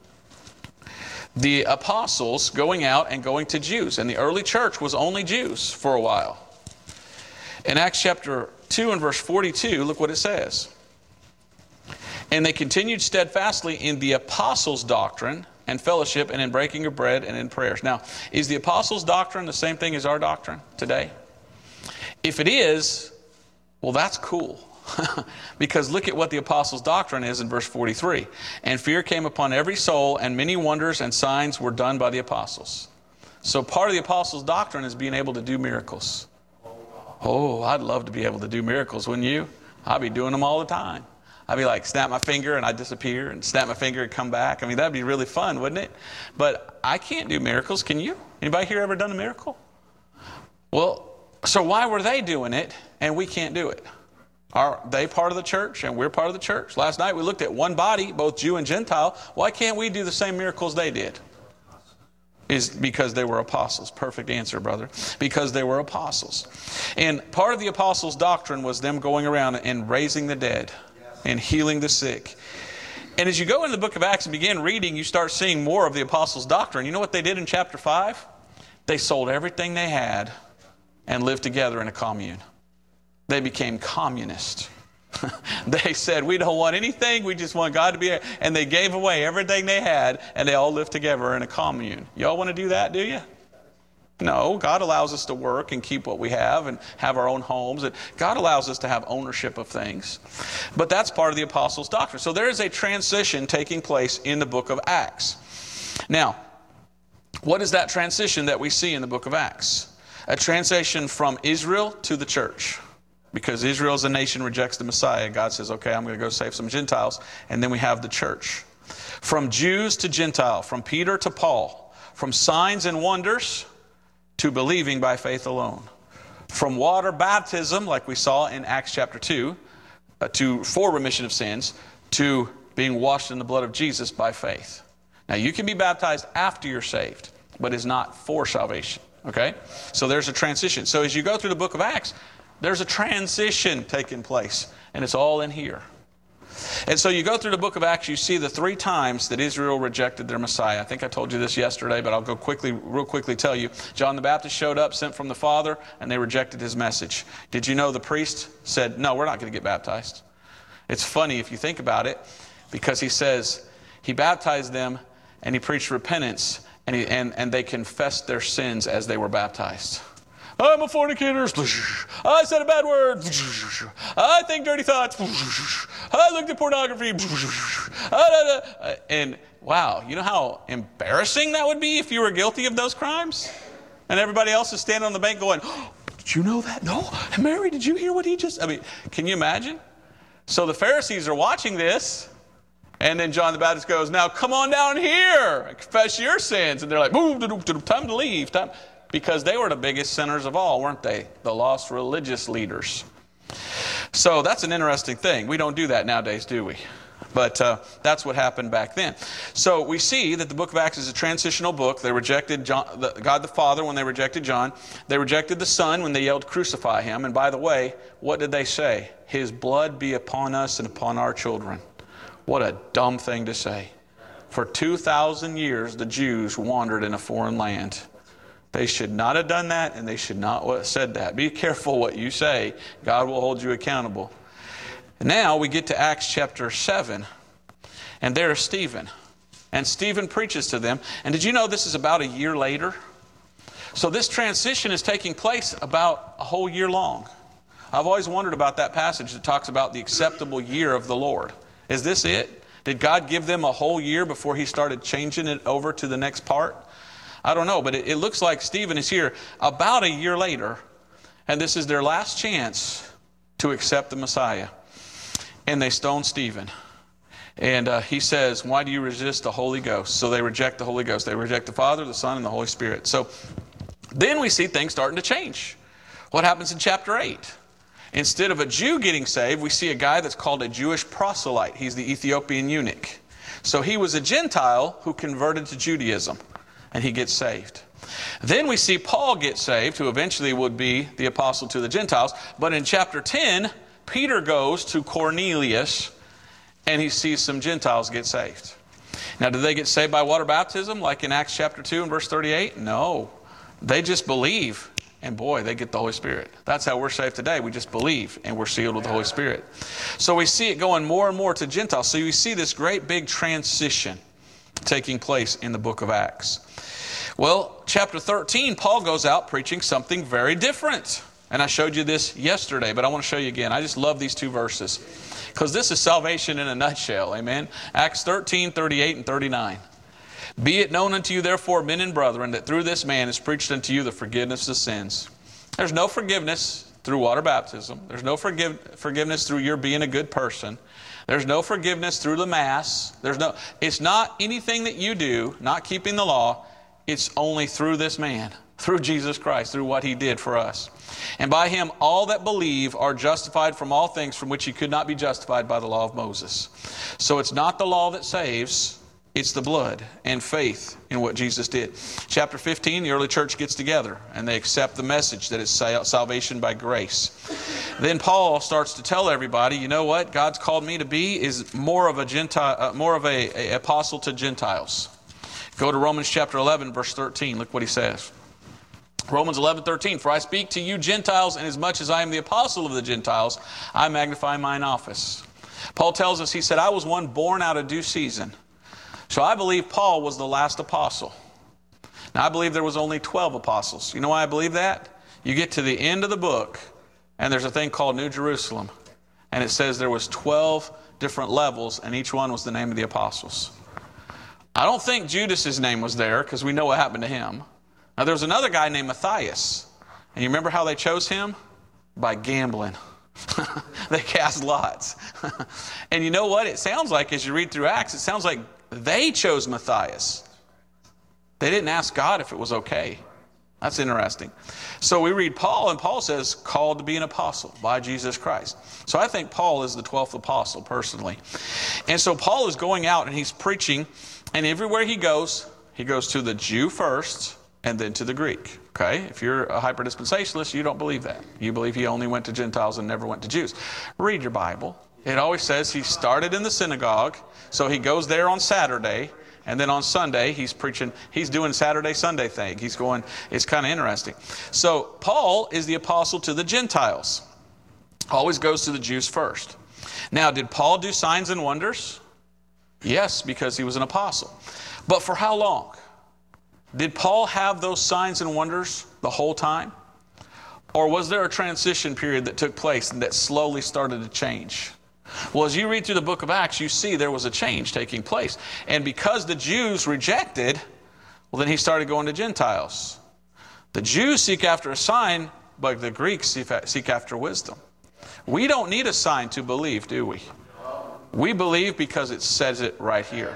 the apostles going out and going to Jews. And the early church was only Jews for a while. In Acts chapter two and verse forty-two, look what it says. And they continued steadfastly in the apostles' doctrine and fellowship and in breaking of bread and in prayers. Now, is the apostles' doctrine the same thing as our doctrine today? If it is, well, that's cool. Because look at what the apostles' doctrine is in verse forty-three. And fear came upon every soul, and many wonders and signs were done by the apostles. So part of the apostles' doctrine is being able to do miracles. Oh, I'd love to be able to do miracles, wouldn't you? I'd be doing them all the time. I'd be like, snap my finger and I'd disappear, and snap my finger and come back. I mean, that'd be really fun, wouldn't it? But I can't do miracles, can you? Anybody here ever done a miracle? Well, so why were they doing it and we can't do it? Are they part of the church and we're part of the church? Last night we looked at one body, both Jew and Gentile. Why can't we do the same miracles they did? Is because they were apostles. Perfect answer, brother. Because they were apostles. And part of the apostles' doctrine was them going around and raising the dead and healing the sick. And as you go into the book of Acts and begin reading, you start seeing more of the apostles' doctrine. You know what they did in chapter five? They sold everything they had and lived together in a commune. They became communists. They said, we don't want anything, we just want God to be here. And they gave away everything they had, and they all lived together in a commune. Y'all want to do that, do you? No, God allows us to work and keep what we have and have our own homes. And God allows us to have ownership of things. But that's part of the apostles' doctrine. So there is a transition taking place in the book of Acts. Now, what is that transition that we see in the book of Acts? A transition from Israel to the church. Because Israel as a nation rejects the Messiah. God says, okay, I'm going to go save some Gentiles. And then we have the church. From Jews to Gentile. From Peter to Paul. From signs and wonders to believing by faith alone. From water baptism, like we saw in Acts chapter two, uh, to for remission of sins, to being washed in the blood of Jesus by faith. Now you can be baptized after you're saved, but it's not for salvation. Okay? So there's a transition. So as you go through the book of Acts, there's a transition taking place, and it's all in here. And so you go through the book of Acts, you see the three times that Israel rejected their Messiah. I think I told you this yesterday, but I'll go quickly, real quickly tell you. John the Baptist showed up, sent from the Father, and they rejected his message. Did you know the priest said, no, we're not going to get baptized? It's funny if you think about it, because he says he baptized them and he preached repentance, and, he, and, and they confessed their sins as they were baptized. I'm a fornicator. I said a bad word. I think dirty thoughts. I looked at pornography. And wow, you know how embarrassing that would be if you were guilty of those crimes? And everybody else is standing on the bank going, oh, did you know that? No. Mary, did you hear what he just... I mean, can you imagine? So the Pharisees are watching this. And then John the Baptist goes, now come on down here and confess your sins. And they're like, boom, time to leave. Time. Because they were the biggest sinners of all, weren't they? The lost religious leaders. So that's an interesting thing. We don't do that nowadays, do we? But uh, that's what happened back then. So we see that the book of Acts is a transitional book. They rejected John, the, God the Father when they rejected John. They rejected the Son when they yelled, crucify him. And by the way, what did they say? His blood be upon us and upon our children. What a dumb thing to say. For two thousand years, the Jews wandered in a foreign land. They should not have done that, and they should not have said that. Be careful what you say. God will hold you accountable. Now we get to Acts chapter seven, and there's Stephen. And Stephen preaches to them. And did you know this is about a year later? So this transition is taking place about a whole year long. I've always wondered about that passage that talks about the acceptable year of the Lord. Is this it? Did God give them a whole year before he started changing it over to the next part? I don't know, but it, it looks like Stephen is here about a year later, and this is their last chance to accept the Messiah. And they stone Stephen. And uh, he says, why do you resist the Holy Ghost? So they reject the Holy Ghost. They reject the Father, the Son, and the Holy Spirit. So then we see things starting to change. What happens in chapter eight? Instead of a Jew getting saved, we see a guy that's called a Jewish proselyte. He's the Ethiopian eunuch. So he was a Gentile who converted to Judaism, and he gets saved. Then we see Paul get saved, who eventually would be the apostle to the Gentiles. But in chapter ten, Peter goes to Cornelius, and he sees some Gentiles get saved. Now, did they get saved by water baptism, like in Acts chapter two and verse thirty-eight? No. They just believe. And boy, they get the Holy Spirit. That's how we're saved today. We just believe, and we're sealed with the Holy Spirit. So we see it going more and more to Gentiles. So you see this great big transition taking place in the book of Acts. Well, chapter thirteen, Paul goes out preaching something very different. And I showed you this yesterday, but I want to show you again. I just love these two verses, because this is salvation in a nutshell. Amen. Acts thirteen, thirty-eight and thirty-nine. Be it known unto you, therefore, men and brethren, that through this man is preached unto you the forgiveness of sins. There's no forgiveness through water baptism. There's no forgive, forgiveness through your being a good person. There's no forgiveness through the Mass. There's no. It's not anything that you do, not keeping the law. It's only through this man, through Jesus Christ, through what he did for us. And by him all that believe are justified from all things from which he could not be justified by the law of Moses. So it's not the law that saves. It's the blood and faith in what Jesus did. Chapter fifteen, the early church gets together and they accept the message that it's salvation by grace. Then Paul starts to tell everybody, you know what God's called me to be is more of a Gentile, uh, more of a, a apostle to Gentiles. Go to Romans chapter eleven, verse thirteen. Look what he says. Romans eleven, thirteen. For I speak to you Gentiles, and as much as I am the apostle of the Gentiles, I magnify mine office. Paul tells us, he said, I was one born out of due season. So I believe Paul was the last apostle. Now I believe there was only twelve apostles. You know why I believe that? You get to the end of the book, and there's a thing called New Jerusalem. And it says there was twelve different levels, and each one was the name of the apostles. I don't think Judas's name was there, because we know what happened to him. Now there was another guy named Matthias. And you remember how they chose him? By gambling. They cast lots. And you know what? It sounds like, as you read through Acts, it sounds like they chose Matthias. They didn't ask God if it was okay. That's interesting. So we read Paul, and Paul says, called to be an apostle by Jesus Christ. So I think Paul is the twelfth apostle, personally. And so Paul is going out, and he's preaching, and everywhere he goes, he goes to the Jew first, and then to the Greek. Okay? If you're a hyper-dispensationalist, you don't believe that. You believe he only went to Gentiles and never went to Jews. Read your Bible. It always says he started in the synagogue, so he goes there on Saturday, and then on Sunday he's preaching, he's doing Saturday, Sunday thing. He's going, it's kind of interesting. So Paul is the apostle to the Gentiles. Always goes to the Jews first. Now, did Paul do signs and wonders? Yes, because he was an apostle. But for how long? Did Paul have those signs and wonders the whole time? Or was there a transition period that took place and that slowly started to change? Well, as you read through the book of Acts, you see there was a change taking place. And because the Jews rejected, well, then he started going to Gentiles. The Jews seek after a sign, but the Greeks seek after wisdom. We don't need a sign to believe, do we? We believe because it says it right here.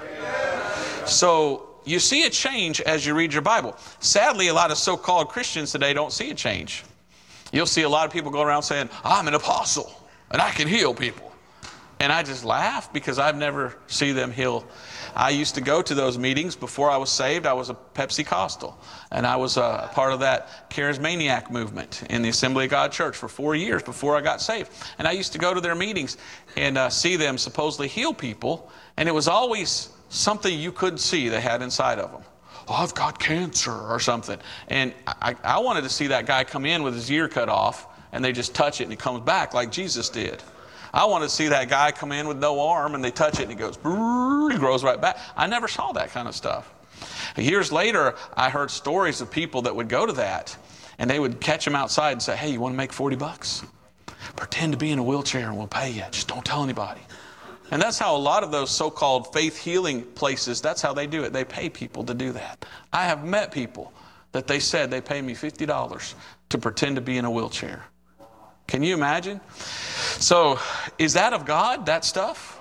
So you see a change as you read your Bible. Sadly, a lot of so-called Christians today don't see a change. You'll see a lot of people go around saying, I'm an apostle and I can heal people. And I just laugh because I've never seen them heal. I used to go to those meetings before I was saved. I was a Pepsi-Costal. And I was a part of that charismaniac movement in the Assembly of God Church for four years before I got saved. And I used to go to their meetings and uh, see them supposedly heal people. And it was always something you couldn't see they had inside of them. Oh, I've got cancer or something. And I, I wanted to see that guy come in with his ear cut off and they just touch it and it comes back like Jesus did. I wanted to see that guy come in with no arm and they touch it and he goes, he grows right back. I never saw that kind of stuff. Years later, I heard stories of people that would go to that and they would catch him outside and say, hey, you want to make forty bucks? Pretend to be in a wheelchair and we'll pay you. Just don't tell anybody. And that's how a lot of those so-called faith healing places, that's how they do it. They pay people to do that. I have met people that they said they pay me fifty dollars to pretend to be in a wheelchair. Can you imagine? So, is that of God, that stuff?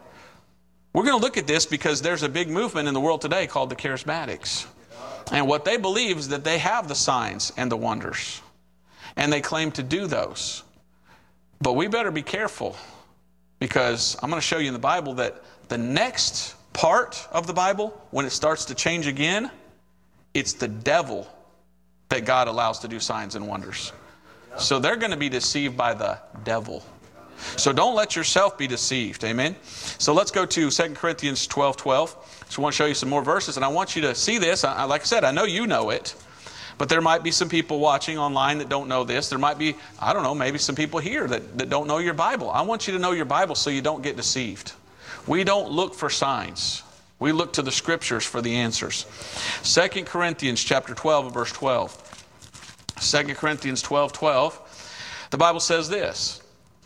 We're going to look at this because there's a big movement in the world today called the Charismatics. And what they believe is that they have the signs and the wonders. And they claim to do those. But we better be careful because I'm going to show you in the Bible that the next part of the Bible, when it starts to change again, it's the devil that God allows to do signs and wonders. So they're going to be deceived by the devil. So don't let yourself be deceived. Amen. So let's go to Second Corinthians twelve twelve. Just want to show you some more verses. And I want you to see this. I, like I said, I know you know it. But there might be some people watching online that don't know this. There might be, I don't know, maybe some people here that, that don't know your Bible. I want you to know your Bible so you don't get deceived. We don't look for signs. We look to the Scriptures for the answers. Second Corinthians chapter twelve and verse twelve. Second Corinthians twelve twelve. The Bible says this.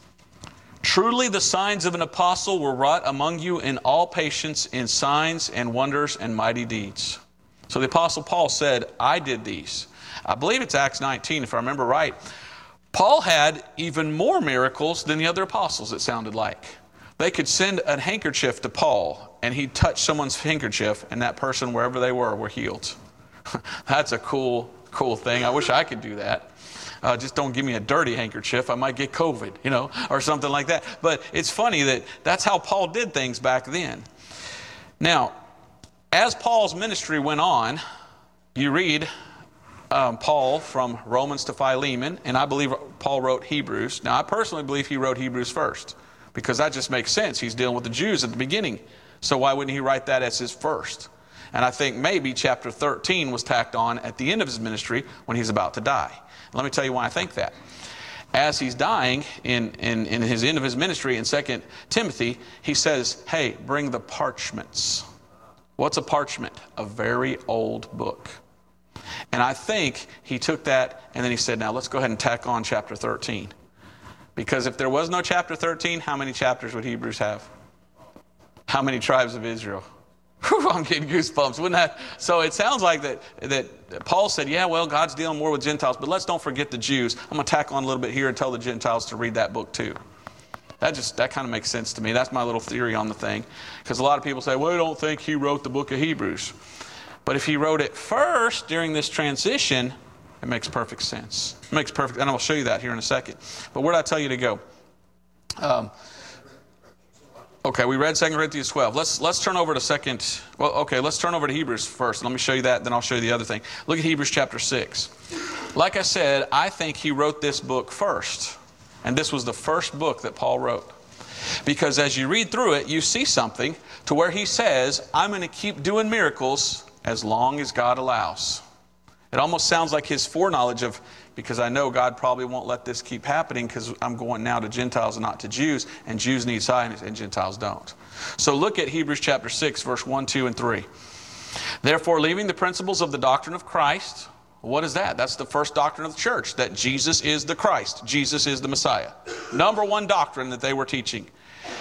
Truly the signs of an apostle were wrought among you in all patience, in signs and wonders and mighty deeds. So the Apostle Paul said, I did these. I believe it's Acts nineteen, if I remember right. Paul had even more miracles than the other apostles, it sounded like. They could send a handkerchief to Paul, and he'd touch someone's handkerchief, and that person, wherever they were, were healed. That's a cool, cool thing. I wish I could do that. Uh, just don't give me a dirty handkerchief. I might get COVID, you know, or something like that. But it's funny that that's how Paul did things back then. Now, as Paul's ministry went on, you read um, Paul from Romans to Philemon, and I believe Paul wrote Hebrews. Now, I personally believe he wrote Hebrews first, because that just makes sense. He's dealing with the Jews at the beginning. So why wouldn't he write that as his first? And I think maybe chapter thirteen was tacked on at the end of his ministry when he's about to die. Let me tell you why I think that. As he's dying in, in, in his end of his ministry in Second Timothy, he says, hey, bring the parchments. What's a parchment? A very old book. And I think he took that and then he said, now let's go ahead and tack on chapter thirteen. Because if there was no chapter thirteen, how many chapters would Hebrews have? How many tribes of Israel? Whew, I'm getting goosebumps. Wouldn't that? So it sounds like that, that Paul said, yeah, well, God's dealing more with Gentiles, but let's don't forget the Jews. I'm going to tack on a little bit here and tell the Gentiles to read that book too. That just, that kind of makes sense to me. That's my little theory on the thing. Because a lot of people say, well, I don't think he wrote the book of Hebrews. But if he wrote it first during this transition, it makes perfect sense. It makes perfect, and I'll show you that here in a second. But where did I tell you to go? Um, okay, we read Second Corinthians twelve. Let's let's turn over to second. Well, okay, let's turn over to Hebrews first. Let me show you that, then I'll show you the other thing. Look at Hebrews chapter six. Like I said, I think he wrote this book first. And this was the first book that Paul wrote. Because as you read through it, you see something to where he says, I'm going to keep doing miracles as long as God allows. It almost sounds like his foreknowledge of, because I know God probably won't let this keep happening because I'm going now to Gentiles and not to Jews, and Jews need signs and Gentiles don't. So look at Hebrews chapter six, verse one, two, and three. Therefore, leaving the principles of the doctrine of Christ. What is that? That's the first doctrine of the church, that Jesus is the Christ. Jesus is the Messiah. Number one doctrine that they were teaching.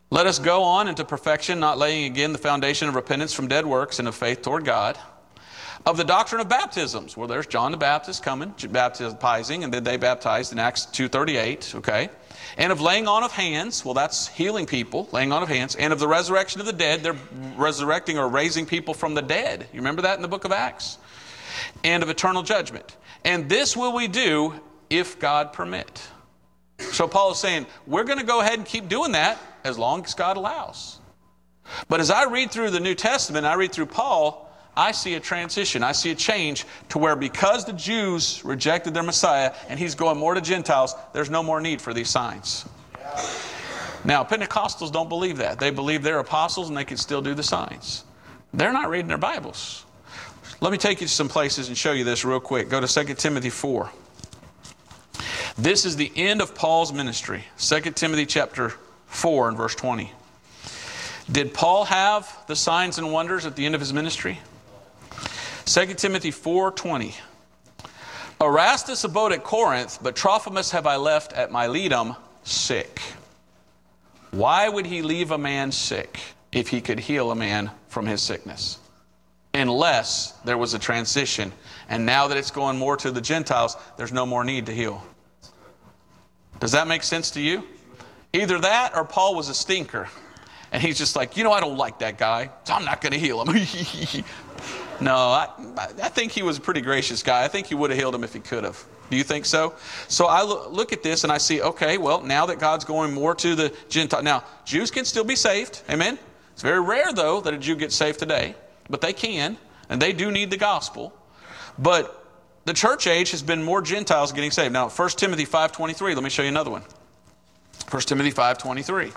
Let us go on into perfection, not laying again the foundation of repentance from dead works and of faith toward God. Of the doctrine of baptisms, well, there's John the Baptist coming, baptizing, and then they baptized in Acts two thirty-eight, okay? And of laying on of hands, well, that's healing people, laying on of hands. And of the resurrection of the dead, they're resurrecting or raising people from the dead. You remember that in the book of Acts? And of eternal judgment. And this will we do if God permit. So Paul is saying, we're going to go ahead and keep doing that as long as God allows. But as I read through the New Testament, I read through Paul, I see a transition. I see a change to where because the Jews rejected their Messiah and he's going more to Gentiles, there's no more need for these signs. Now, Pentecostals don't believe that. They believe they're apostles and they can still do the signs. They're not reading their Bibles. Let me take you to some places and show you this real quick. Go to Second Timothy four. This is the end of Paul's ministry. Second Timothy chapter four and verse twenty. Did Paul have the signs and wonders at the end of his ministry? Second Timothy four twenty. Erastus abode at Corinth, but Trophimus have I left at Miletum sick. Why would he leave a man sick if he could heal a man from his sickness? Unless there was a transition. And now that it's going more to the Gentiles, there's no more need to heal. Does that make sense to you? Either that or Paul was a stinker. And he's just like, you know, I don't like that guy, so I'm not going to heal him. No, I, I think he was a pretty gracious guy. I think he would have healed him if he could have. Do you think so? So I look, look at this and I see, okay, well, now that God's going more to the Gentile. Now, Jews can still be saved. Amen? It's very rare, though, that a Jew gets saved today. But they can, and they do need the gospel. But the church age has been more Gentiles getting saved. Now, First Timothy five twenty-three, let me show you another one. First Timothy five twenty-three.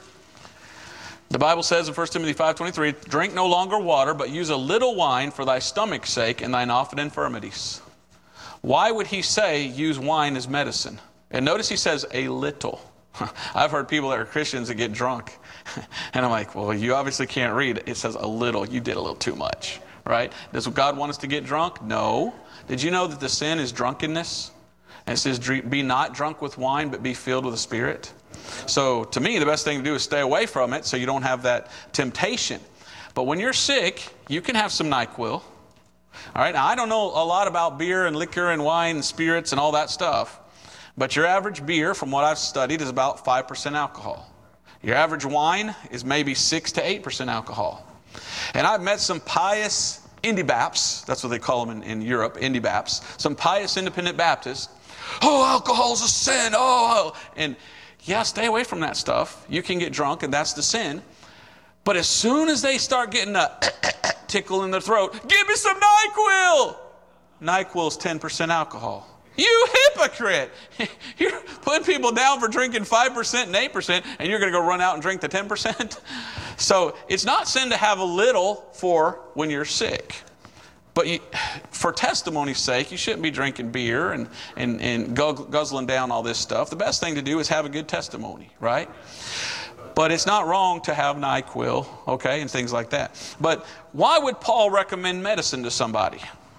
The Bible says in First Timothy five twenty-three, drink no longer water, but use a little wine for thy stomach's sake and thine often infirmities. Why would he say use wine as medicine? And notice he says a little. I've heard people that are Christians that get drunk. And I'm like, well, you obviously can't read. It says a little. You did a little too much, right? Does God want us to get drunk? No. Did you know that the sin is drunkenness? And it says, be not drunk with wine, but be filled with the Spirit. So to me, the best thing to do is stay away from it so you don't have that temptation. But when you're sick, you can have some NyQuil. All right. Now, I don't know a lot about beer and liquor and wine and spirits and all that stuff. But your average beer, from what I've studied, is about five percent alcohol. Your average wine is maybe six to eight percent alcohol. And I've met some pious Indie Baps, that's what they call them in, in Europe, Indie Baps, some pious independent Baptists. Oh, alcohol's a sin. Oh, and yeah, stay away from that stuff. You can get drunk, and that's the sin. But as soon as they start getting a tickle in their throat, give me some NyQuil. NyQuil's ten percent alcohol. You hypocrite! You're putting people down for drinking five percent and eight percent, and you're going to go run out and drink the ten percent? So it's not sin to have a little for when you're sick. But you, for testimony's sake, you shouldn't be drinking beer and, and, and guzzling down all this stuff. The best thing to do is have a good testimony, right? But it's not wrong to have NyQuil, okay, and things like that. But why would Paul recommend medicine to somebody?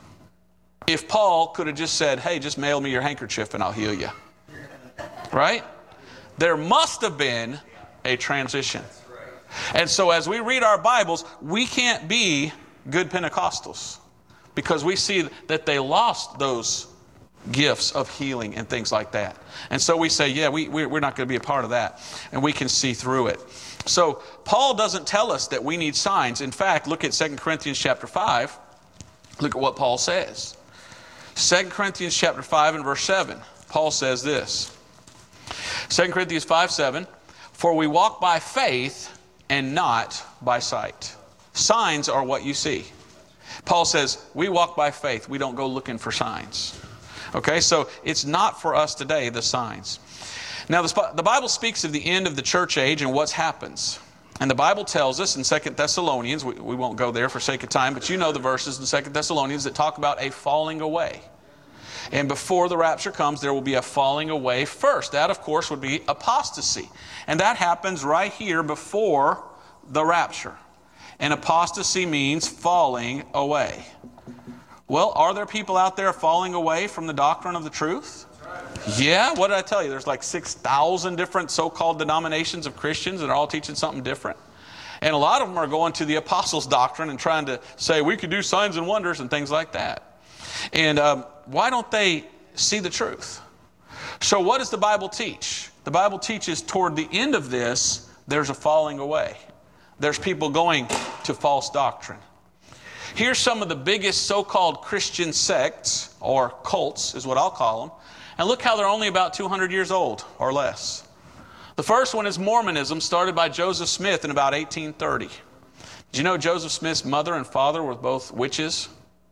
If Paul could have just said, hey, just mail me your handkerchief and I'll heal you. Right? There must have been a transition. And so as we read our Bibles, we can't be good Pentecostals because we see that they lost those gifts of healing and things like that. And so we say, yeah, we, we're not going to be a part of that. And we can see through it. So Paul doesn't tell us that we need signs. In fact, look at Second Corinthians chapter five. Look at what Paul says. Second Corinthians chapter five and verse seven. Paul says this. Second Corinthians five seven. For we walk by faith and not by sight. Signs are what you see. Paul says we walk by faith. We don't go looking for signs. Okay, so it's not for us today, the signs. Now, the, the Bible speaks of the end of the church age and what happens. And the Bible tells us in Second Thessalonians, we, we won't go there for sake of time, but you know the verses in Second Thessalonians that talk about a falling away. And before the rapture comes, there will be a falling away first. That, of course, would be apostasy. And that happens right here before the rapture. And apostasy means falling away. Well, are there people out there falling away from the doctrine of the truth? Yeah, what did I tell you? There's like six thousand different so-called denominations of Christians that are all teaching something different. And a lot of them are going to the apostles' doctrine and trying to say we could do signs and wonders and things like that. And um, why don't they see the truth? So what does the Bible teach? The Bible teaches toward the end of this, there's a falling away. There's people going to false doctrine. Here's some of the biggest so-called Christian sects, or cults is what I'll call them. And look how they're only about two hundred years old or less. The first one is Mormonism, started by Joseph Smith in about eighteen thirty. Did you know Joseph Smith's mother and father were both witches?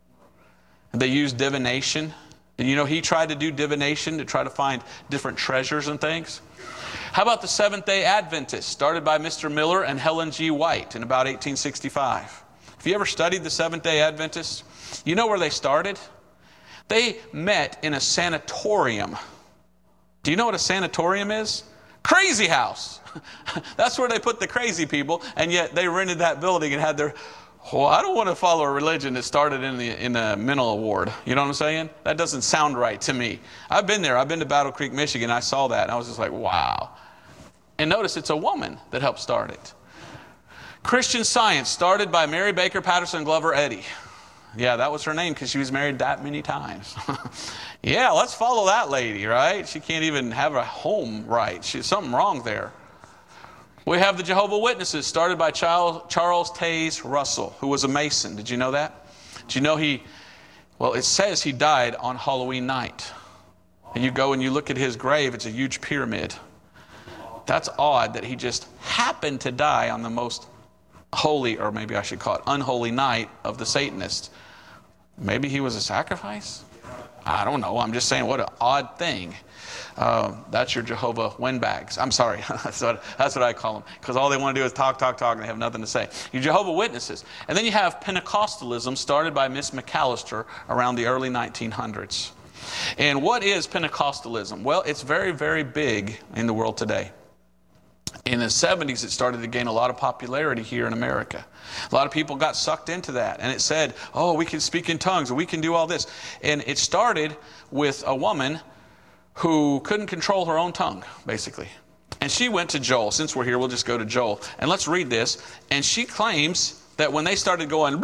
And they used divination. And you know he tried to do divination to try to find different treasures and things. How about the Seventh-day Adventists, started by Mister Miller and Helen G. White in about eighteen sixty-five? Have you ever studied the Seventh-day Adventists? You know where they started? They met in a sanatorium. Do you know what a sanatorium is? Crazy house. That's where they put the crazy people, and yet they rented that building and had their... Well, I don't want to follow a religion that started in the in the mental ward. You know what I'm saying? That doesn't sound right to me. I've been there. I've been to Battle Creek, Michigan. I saw that, and I was just like, wow. And notice it's a woman that helped start it. Christian Science, started by Mary Baker Patterson Glover Eddy. Yeah, that was her name because she was married that many times. Yeah, let's follow that lady, right? She can't even have a home right. She's something wrong there. We have the Jehovah's Witnesses, started by Charles Taze Russell, who was a Mason. Did you know that? Did you know he, well, it says he died on Halloween night. And you go and you look at his grave, it's a huge pyramid. That's odd that he just happened to die on the most holy, or maybe I should call it unholy night of the Satanists. Maybe he was a sacrifice? I don't know. I'm just saying, what an odd thing. Uh, that's your Jehovah windbags. I'm sorry. that's, what, that's what I call them. Because all they want to do is talk, talk, talk, and they have nothing to say. Your Jehovah Witnesses. And then you have Pentecostalism, started by Miss McAllister around the early nineteen hundreds. And what is Pentecostalism? Well, it's very, very big in the world today. In the seventies, it started to gain a lot of popularity here in America. A lot of people got sucked into that. And it said, oh, we can speak in tongues, and we can do all this. And it started with a woman who couldn't control her own tongue, basically. And she went to Joel. Since we're here, we'll just go to Joel. And let's read this. And she claims that when they started going,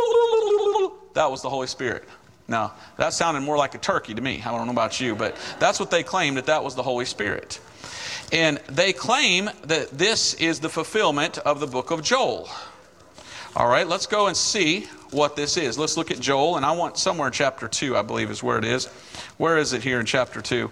that was the Holy Spirit. Now, that sounded more like a turkey to me. I don't know about you, but that's what they claimed, that that was the Holy Spirit. And they claim that this is the fulfillment of the book of Joel. All right, let's go and see what this is. Let's look at Joel, and I want somewhere in chapter two, I believe is where it is. Where is it here in chapter two?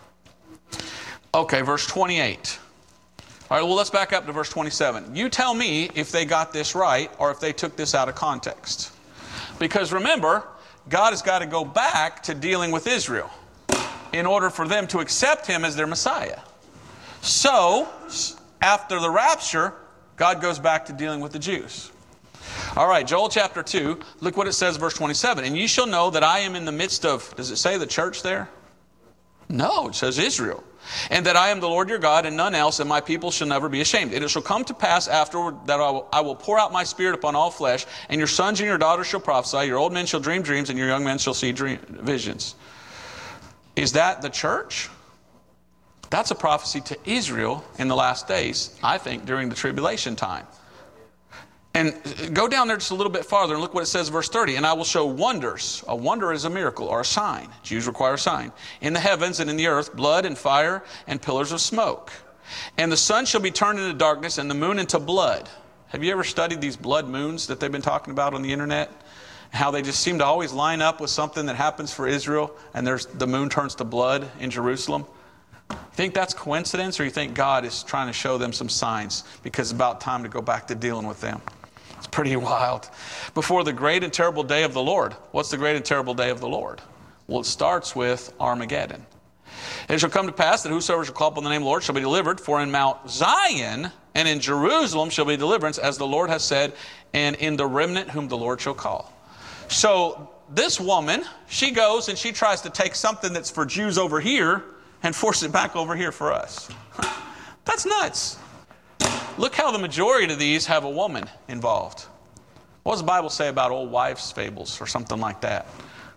Okay, verse twenty-eight. All right, well, let's back up to verse twenty-seven. You tell me if they got this right or if they took this out of context. Because remember, God has got to go back to dealing with Israel in order for them to accept Him as their Messiah. So, after the rapture, God goes back to dealing with the Jews. All right, Joel chapter two, look what it says, verse twenty-seven. And ye shall know that I am in the midst of, does it say the church there? No, it says Israel. And that I am the Lord your God, and none else, and my people shall never be ashamed. And it shall come to pass afterward that I will, I will pour out my spirit upon all flesh, and your sons and your daughters shall prophesy, your old men shall dream dreams, and your young men shall see dream, visions. Is that the church? That's a prophecy to Israel in the last days, I think, during the tribulation time. And go down there just a little bit farther and look what it says, verse thirty. And I will show wonders. A wonder is a miracle or a sign. Jews require a sign. In the heavens and in the earth, blood and fire and pillars of smoke. And the sun shall be turned into darkness and the moon into blood. Have you ever studied these blood moons that they've been talking about on the internet? How they just seem to always line up with something that happens for Israel, and there's the moon turns to blood in Jerusalem. You think that's coincidence, or you think God is trying to show them some signs because it's about time to go back to dealing with them? It's pretty wild. Before the great and terrible day of the Lord. What's the great and terrible day of the Lord? Well, it starts with Armageddon. And it shall come to pass that whosoever shall call upon the name of the Lord shall be delivered. For in Mount Zion and in Jerusalem shall be deliverance, as the Lord has said, and in the remnant whom the Lord shall call. So this woman, she goes and she tries to take something that's for Jews over here and force it back over here for us. That's nuts. Look how the majority of these have a woman involved. What does the Bible say about old wives' fables or something like that?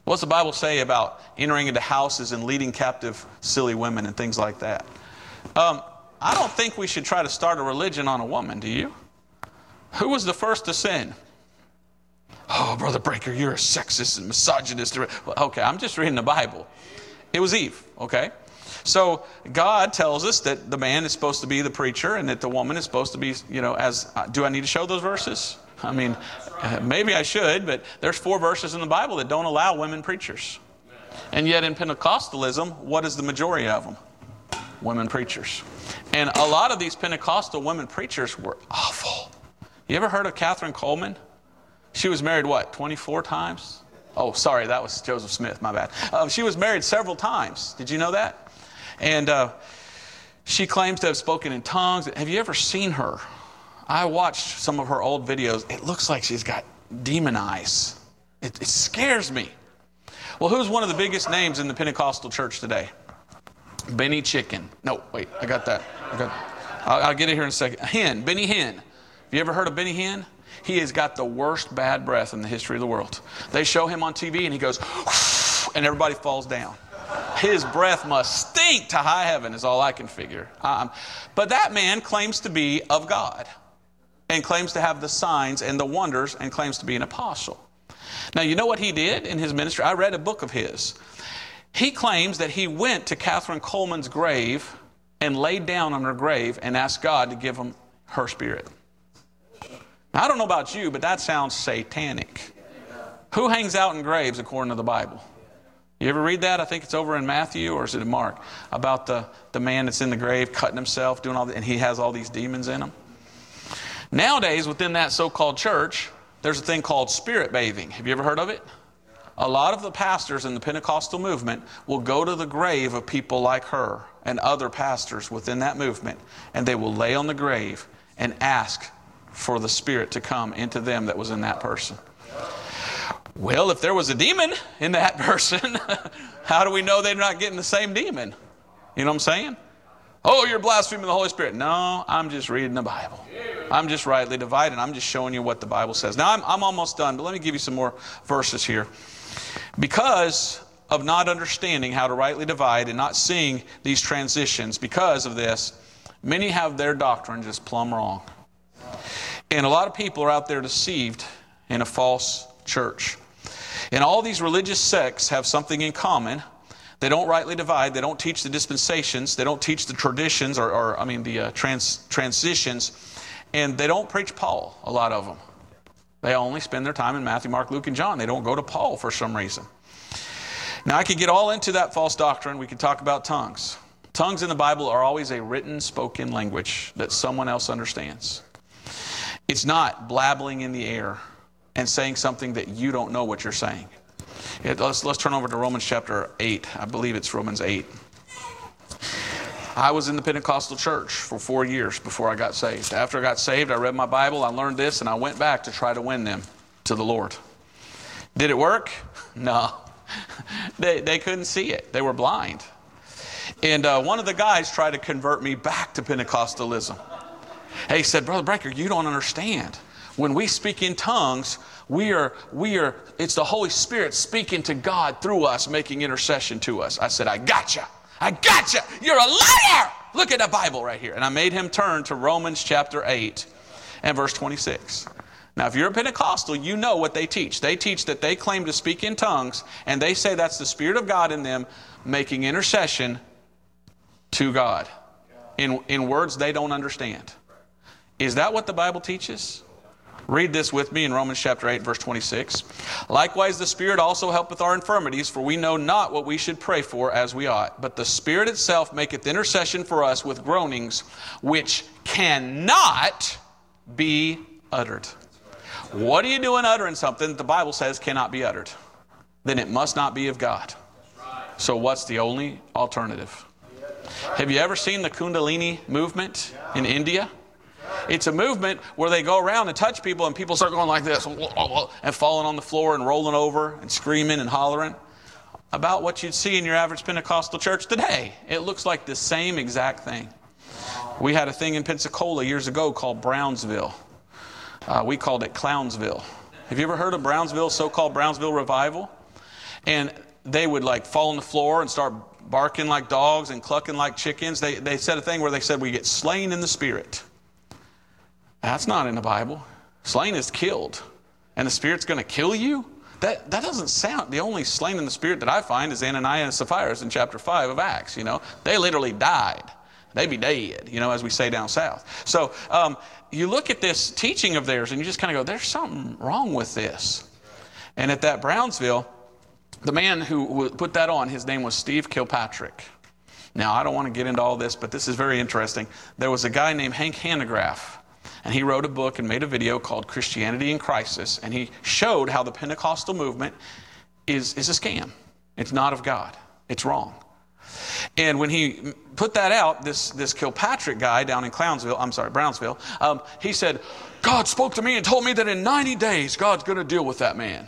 What's the Bible say about entering into houses and leading captive silly women and things like that? Um, I don't think we should try to start a religion on a woman, do you? Who was the first to sin? Oh, Brother Breaker, you're a sexist and misogynist. Well, okay, I'm just reading the Bible. It was Eve, okay? So God tells us that the man is supposed to be the preacher and that the woman is supposed to be, you know, as, uh, do I need to show those verses? I mean, uh, maybe I should, but there's four verses in the Bible that don't allow women preachers. And yet in Pentecostalism, what is the majority of them? Women preachers. And a lot of these Pentecostal women preachers were awful. You ever heard of Catherine Coleman? She was married, what, twenty-four times? Oh, sorry, that was Joseph Smith, my bad. Um, she was married several times. Did you know that? And uh, she claims to have spoken in tongues. Have you ever seen her? I watched some of her old videos. It looks like she's got demon eyes. It, it scares me. Well, who's one of the biggest names in the Pentecostal church today? Benny Chicken. No, wait, I got that. I got, I'll, I'll get it here in a second. Hinn, Benny Hinn. Have you ever heard of Benny Hinn? He has got the worst bad breath in the history of the world. They show him on T V and he goes, and everybody falls down. His breath must stink to high heaven is all I can figure. Um, but that man claims to be of God and claims to have the signs and the wonders and claims to be an apostle. Now, you know what he did in his ministry? I read a book of his. He claims that he went to Catherine Coleman's grave and laid down on her grave and asked God to give him her spirit. Now, I don't know about you, but that sounds satanic. Who hangs out in graves according to the Bible? You ever read that? I think it's over in Matthew, or is it in Mark? About the, the man that's in the grave, cutting himself, doing all that, and he has all these demons in him. Nowadays, within that so-called church, there's a thing called spirit bathing. Have you ever heard of it? A lot of the pastors in the Pentecostal movement will go to the grave of people like her and other pastors within that movement, and they will lay on the grave and ask for the spirit to come into them that was in that person. Well, if there was a demon in that person, how do we know they're not getting the same demon? You know what I'm saying? Oh, you're blaspheming the Holy Spirit. No, I'm just reading the Bible. I'm just rightly dividing. I'm just showing you what the Bible says. Now, I'm, I'm almost done, but let me give you some more verses here. Because of not understanding how to rightly divide and not seeing these transitions, because of this, many have their doctrine just plumb wrong. And a lot of people are out there deceived in a false church. And all these religious sects have something in common. They don't rightly divide. They don't teach the dispensations. They don't teach the traditions, or, or I mean the uh, trans, transitions. And they don't preach Paul, a lot of them. They only spend their time in Matthew, Mark, Luke, and John. They don't go to Paul for some reason. Now, I could get all into that false doctrine. We could talk about tongues. Tongues in the Bible are always a written, spoken language that someone else understands. It's not blabbling in the air and saying something that you don't know what you're saying. Yeah, let's, let's turn over to Romans chapter eight. I believe it's Romans eight. I was in the Pentecostal church for four years before I got saved. After I got saved, I read my Bible, I learned this, and I went back to try to win them to the Lord. Did it work? No. they, they couldn't see it. They were blind. And uh, one of the guys tried to convert me back to Pentecostalism. Hey, he said, Brother Breaker, you don't understand. When we speak in tongues, we are, we are, it's the Holy Spirit speaking to God through us, making intercession to us. I said, I gotcha. I gotcha. You're a liar. Look at the Bible right here. And I made him turn to Romans chapter eight and verse twenty-six. Now, if you're a Pentecostal, you know what they teach. They teach that they claim to speak in tongues, and they say that's the Spirit of God in them making intercession to God in, in words they don't understand. Is that what the Bible teaches? Read this with me in Romans chapter eight, verse twenty-six. Likewise, the Spirit also helpeth our infirmities, for we know not what we should pray for as we ought. But the Spirit itself maketh intercession for us with groanings which cannot be uttered. What are you doing uttering something that the Bible says cannot be uttered? Then it must not be of God. So what's the only alternative? Have you ever seen the Kundalini movement in India? It's a movement where they go around and touch people, and people start going like this and falling on the floor and rolling over and screaming and hollering. About what you'd see in your average Pentecostal church today. It looks like the same exact thing. We had a thing in Pensacola years ago called Brownsville. Uh, we called it Clownsville. Have you ever heard of Brownsville, so-called Brownsville revival? And they would like fall on the floor and start barking like dogs and clucking like chickens. They, they said a thing where they said we get slain in the spirit. That's not in the Bible. Slain is killed. And the spirit's going to kill you? That that doesn't sound... The only slain in the spirit that I find is Ananias and Sapphira in chapter five of Acts. You know, they literally died. They'd be dead, you know, as we say down south. So um, you look at this teaching of theirs and you just kind of go, there's something wrong with this. And at that Brownsville, the man who put that on, his name was Steve Kilpatrick. Now, I don't want to get into all this, but this is very interesting. There was a guy named Hank Hanegraaff, and he wrote a book and made a video called Christianity in Crisis, and he showed how the Pentecostal movement is, is a scam. It's not of God. It's wrong. And when he put that out, this, this Kilpatrick guy down in Clownsville, I'm sorry, Brownsville, um, he said, God spoke to me and told me that in ninety days, God's going to deal with that man.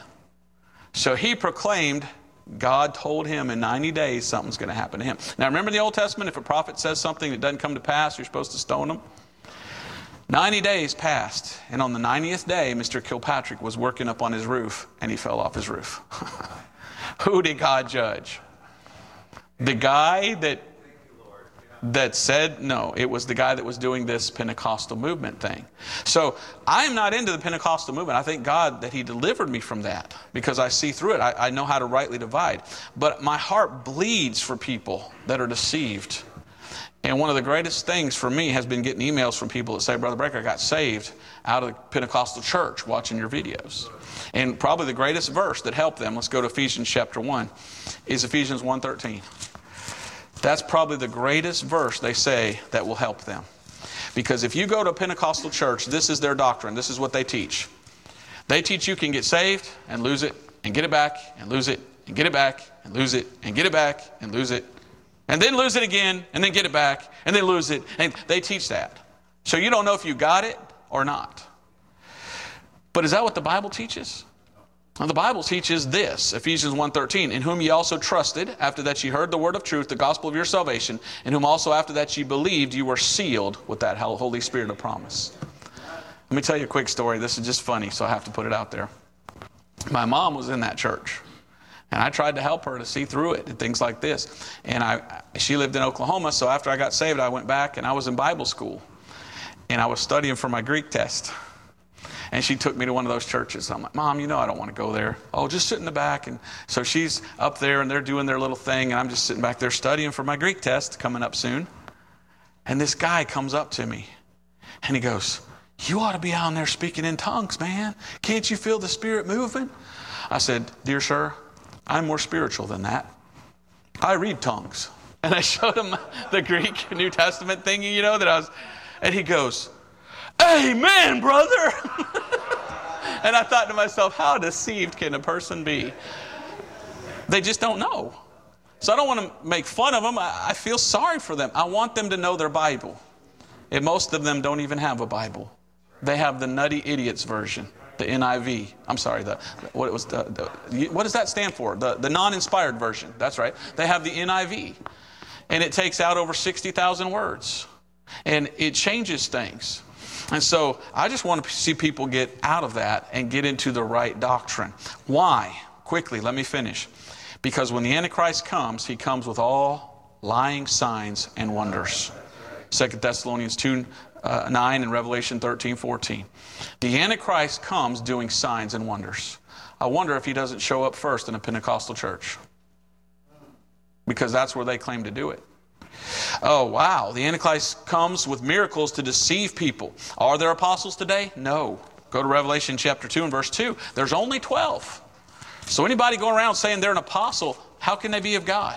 So he proclaimed, God told him in ninety days something's going to happen to him. Now remember in the Old Testament, if a prophet says something that doesn't come to pass, you're supposed to stone him. ninety days passed, and on the ninetieth day, Mister Kilpatrick was working up on his roof, and he fell off his roof. Who did God judge? The guy that that said no. It was the guy that was doing this Pentecostal movement thing. So I'm not into the Pentecostal movement. I thank God that He delivered me from that because I see through it. I, I know how to rightly divide. But my heart bleeds for people that are deceived. And one of the greatest things for me has been getting emails from people that say, Brother Brecker, I got saved out of the Pentecostal church watching your videos. And probably the greatest verse that helped them, let's go to Ephesians chapter one, is Ephesians one thirteen. That's probably the greatest verse they say that will help them. Because if you go to a Pentecostal church, this is their doctrine. This is what they teach. They teach you can get saved and lose it and get it back and lose it and get it back and lose it and get it back and lose it. And then lose it again, and then get it back, and then lose it. And they teach that. So you don't know if you got it or not. But is that what the Bible teaches? Well, the Bible teaches this, Ephesians one thirteen, in whom ye also trusted, after that ye heard the word of truth, the gospel of your salvation, in whom also after that ye believed, you were sealed with that Holy Spirit of promise. Let me tell you a quick story. This is just funny, so I have to put it out there. My mom was in that church. And I tried to help her to see through it and things like this. And I, she lived in Oklahoma, so after I got saved, I went back and I was in Bible school. And I was studying for my Greek test. And she took me to one of those churches. I'm like, Mom, you know I don't want to go there. Oh, just sit in the back. And so she's up there and they're doing their little thing. And I'm just sitting back there studying for my Greek test coming up soon. And this guy comes up to me and he goes, you ought to be out there speaking in tongues, man. Can't you feel the Spirit moving? I said, dear sir, I'm more spiritual than that. I read tongues. And I showed him the Greek New Testament thingy, you know, that I was, and he goes, amen, brother. And I thought to myself, how deceived can a person be? They just don't know. So I don't want to make fun of them. I, I feel sorry for them. I want them to know their Bible. And most of them don't even have a Bible. They have the Nutty Idiots version. The N I V. I'm sorry. The what it was. The, the what does that stand for? The the non-inspired version. That's right. They have the N I V, and it takes out over sixty thousand words, and it changes things. And so I just want to see people get out of that and get into the right doctrine. Why? Quickly, let me finish. Because when the Antichrist comes, he comes with all lying signs and wonders. Second Thessalonians two. Uh, nine and Revelation thirteen, fourteen. The Antichrist comes doing signs and wonders. I wonder if he doesn't show up first in a Pentecostal church. Because that's where they claim to do it. Oh, wow. The Antichrist comes with miracles to deceive people. Are there apostles today? No. Go to Revelation chapter two and verse two. There's only twelve. So anybody going around saying they're an apostle, how can they be of God?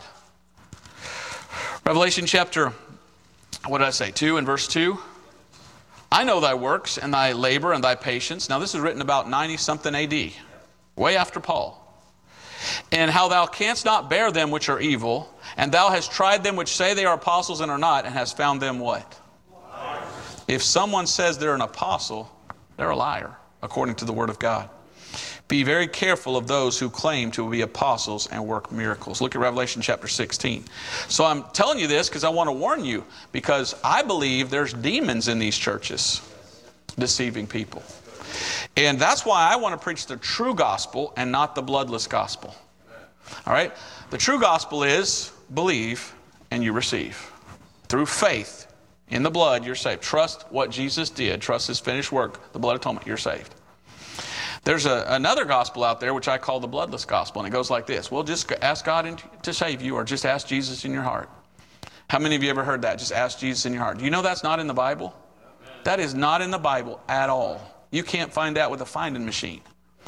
Revelation chapter, what did I say, two and verse two? I know thy works and thy labor and thy patience. Now this is written about ninety-something A D, way after Paul. And how thou canst not bear them which are evil, and thou hast tried them which say they are apostles and are not, and hast found them what? Liars. If someone says they're an apostle, they're a liar, according to the Word of God. Be very careful of those who claim to be apostles and work miracles. Look at Revelation chapter sixteen. So I'm telling you this because I want to warn you, because I believe there's demons in these churches deceiving people. And that's why I want to preach the true gospel and not the bloodless gospel. All right? The true gospel is believe and you receive. Through faith in the blood, you're saved. Trust what Jesus did. Trust his finished work, the blood atonement, you're saved. There's a, another gospel out there which I call the bloodless gospel, and it goes like this. Well, just ask God in, to save you, or just ask Jesus in your heart. How many of you ever heard that? Just ask Jesus in your heart. Do you know that's not in the Bible? That is not in the Bible at all. You can't find that with a finding machine.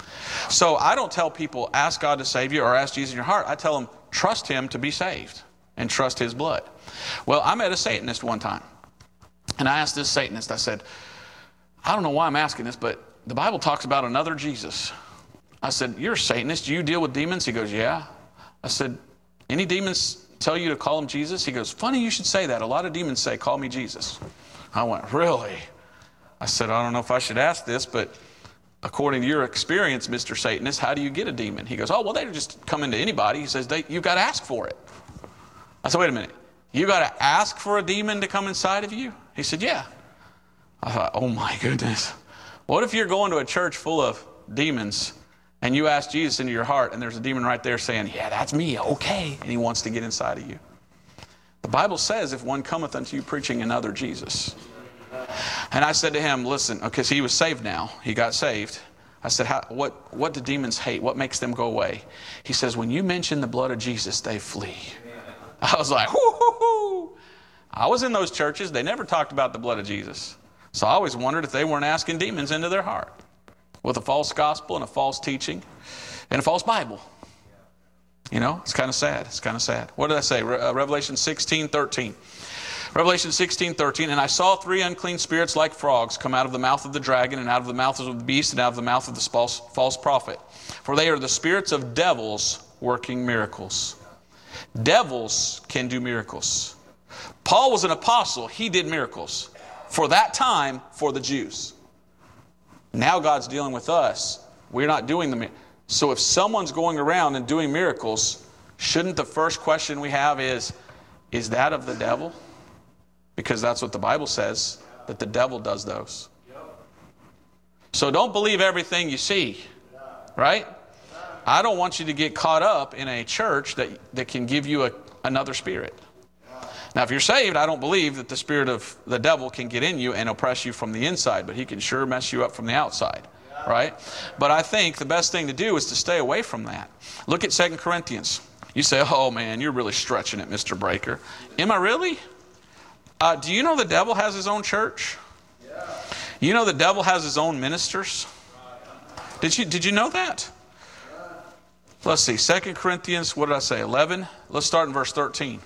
So I don't tell people, ask God to save you or ask Jesus in your heart. I tell them, trust him to be saved and trust his blood. Well, I met a Satanist one time, and I asked this Satanist, I said, I don't know why I'm asking this, but the Bible talks about another Jesus. I said, you're a Satanist. Do you deal with demons? He goes, yeah. I said, any demons tell you to call him Jesus? He goes, funny you should say that. A lot of demons say, call me Jesus. I went, really? I said, I don't know if I should ask this, but according to your experience, Mister Satanist, how do you get a demon? He goes, oh, well, they just come into anybody. He says, they, you've got to ask for it. I said, wait a minute. You got to ask for a demon to come inside of you? He said, yeah. I thought, oh my goodness. What if you're going to a church full of demons and you ask Jesus into your heart and there's a demon right there saying, yeah, that's me, okay, and he wants to get inside of you? The Bible says if one cometh unto you preaching another Jesus. And I said to him, listen, because he was saved now. He got saved. I said, How, what, what do demons hate? What makes them go away? He says, when you mention the blood of Jesus, they flee. I was like, hoo, hoo, hoo. I was in those churches. They never talked about the blood of Jesus. So I always wondered if they weren't asking demons into their heart with a false gospel and a false teaching and a false Bible. You know, it's kind of sad. It's kind of sad. What did I say? Re- uh, Revelation sixteen thirteen. Revelation sixteen thirteen. And I saw three unclean spirits like frogs come out of the mouth of the dragon and out of the mouth of the beast and out of the mouth of the false, false prophet. For they are the spirits of devils working miracles. Devils can do miracles. Paul was an apostle. He did miracles. For that time, for the Jews. Now God's dealing with us. We're not doing the miracles. So if someone's going around and doing miracles, shouldn't the first question we have is, is that of the devil? Because that's what the Bible says, that the devil does those. So don't believe everything you see, right? I don't want you to get caught up in a church that, that can give you a, another spirit. Now, if you're saved, I don't believe that the spirit of the devil can get in you and oppress you from the inside, but he can sure mess you up from the outside, right? But I think the best thing to do is to stay away from that. Look at Second Corinthians. You say, oh man, you're really stretching it, Mister Breaker. Am I really? Uh, do you know the devil has his own church? You know the devil has his own ministers? Did you, did you know that? Let's see, Second Corinthians, what did I say, eleven? Let's start in verse thirteen.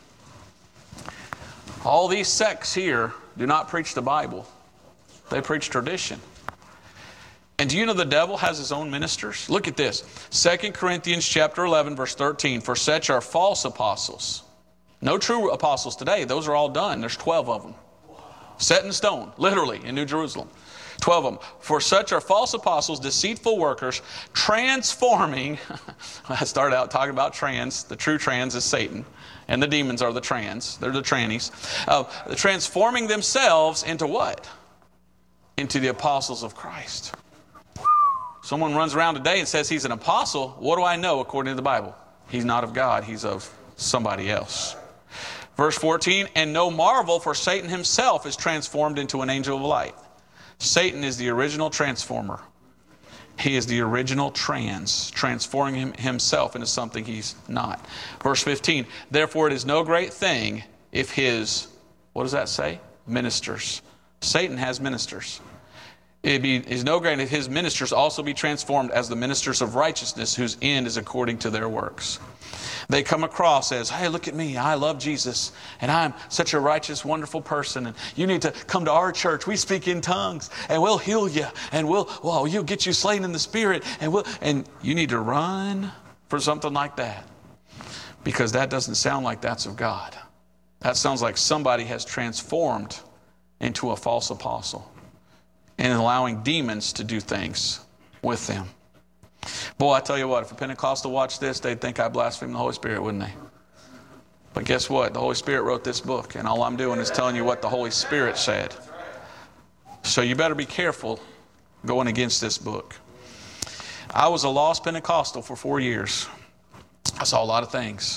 All these sects here do not preach the Bible. They preach tradition. And do you know the devil has his own ministers? Look at this. Second Corinthians chapter eleven, verse thirteen. For such are false apostles. No true apostles today. Those are all done. There's twelve of them. Set in stone, literally, in New Jerusalem. Twelve of them. For such are false apostles, deceitful workers, transforming. I started out talking about trans. The true trans is Satan. And the demons are the trans. They're the trannies. Uh, transforming themselves into what? Into the apostles of Christ. Someone runs around today and says he's an apostle. What do I know according to the Bible? He's not of God. He's of somebody else. Verse fourteen, and no marvel, for Satan himself is transformed into an angel of light. Satan is the original transformer. He is the original trans, transforming him, himself into something he's not. Verse fifteen, therefore it is no great thing if his, what does that say? Ministers. Satan has ministers. It is no great if his ministers also be transformed as the ministers of righteousness, whose end is according to their works. They come across as, hey, look at me, I love Jesus, and I'm such a righteous, wonderful person, and you need to come to our church. We speak in tongues, and we'll heal you, and we'll, well, you'll get you slain in the Spirit, and we'll, and you need to run for something like that, because that doesn't sound like that's of God. That sounds like somebody has transformed into a false apostle and allowing demons to do things with them. Boy, I tell you what, if a Pentecostal watched this, they'd think I blaspheme the Holy Spirit, wouldn't they? But guess what? The Holy Spirit wrote this book, and all I'm doing is telling you what the Holy Spirit said. So you better be careful going against this book. I was a lost Pentecostal for four years. I saw a lot of things.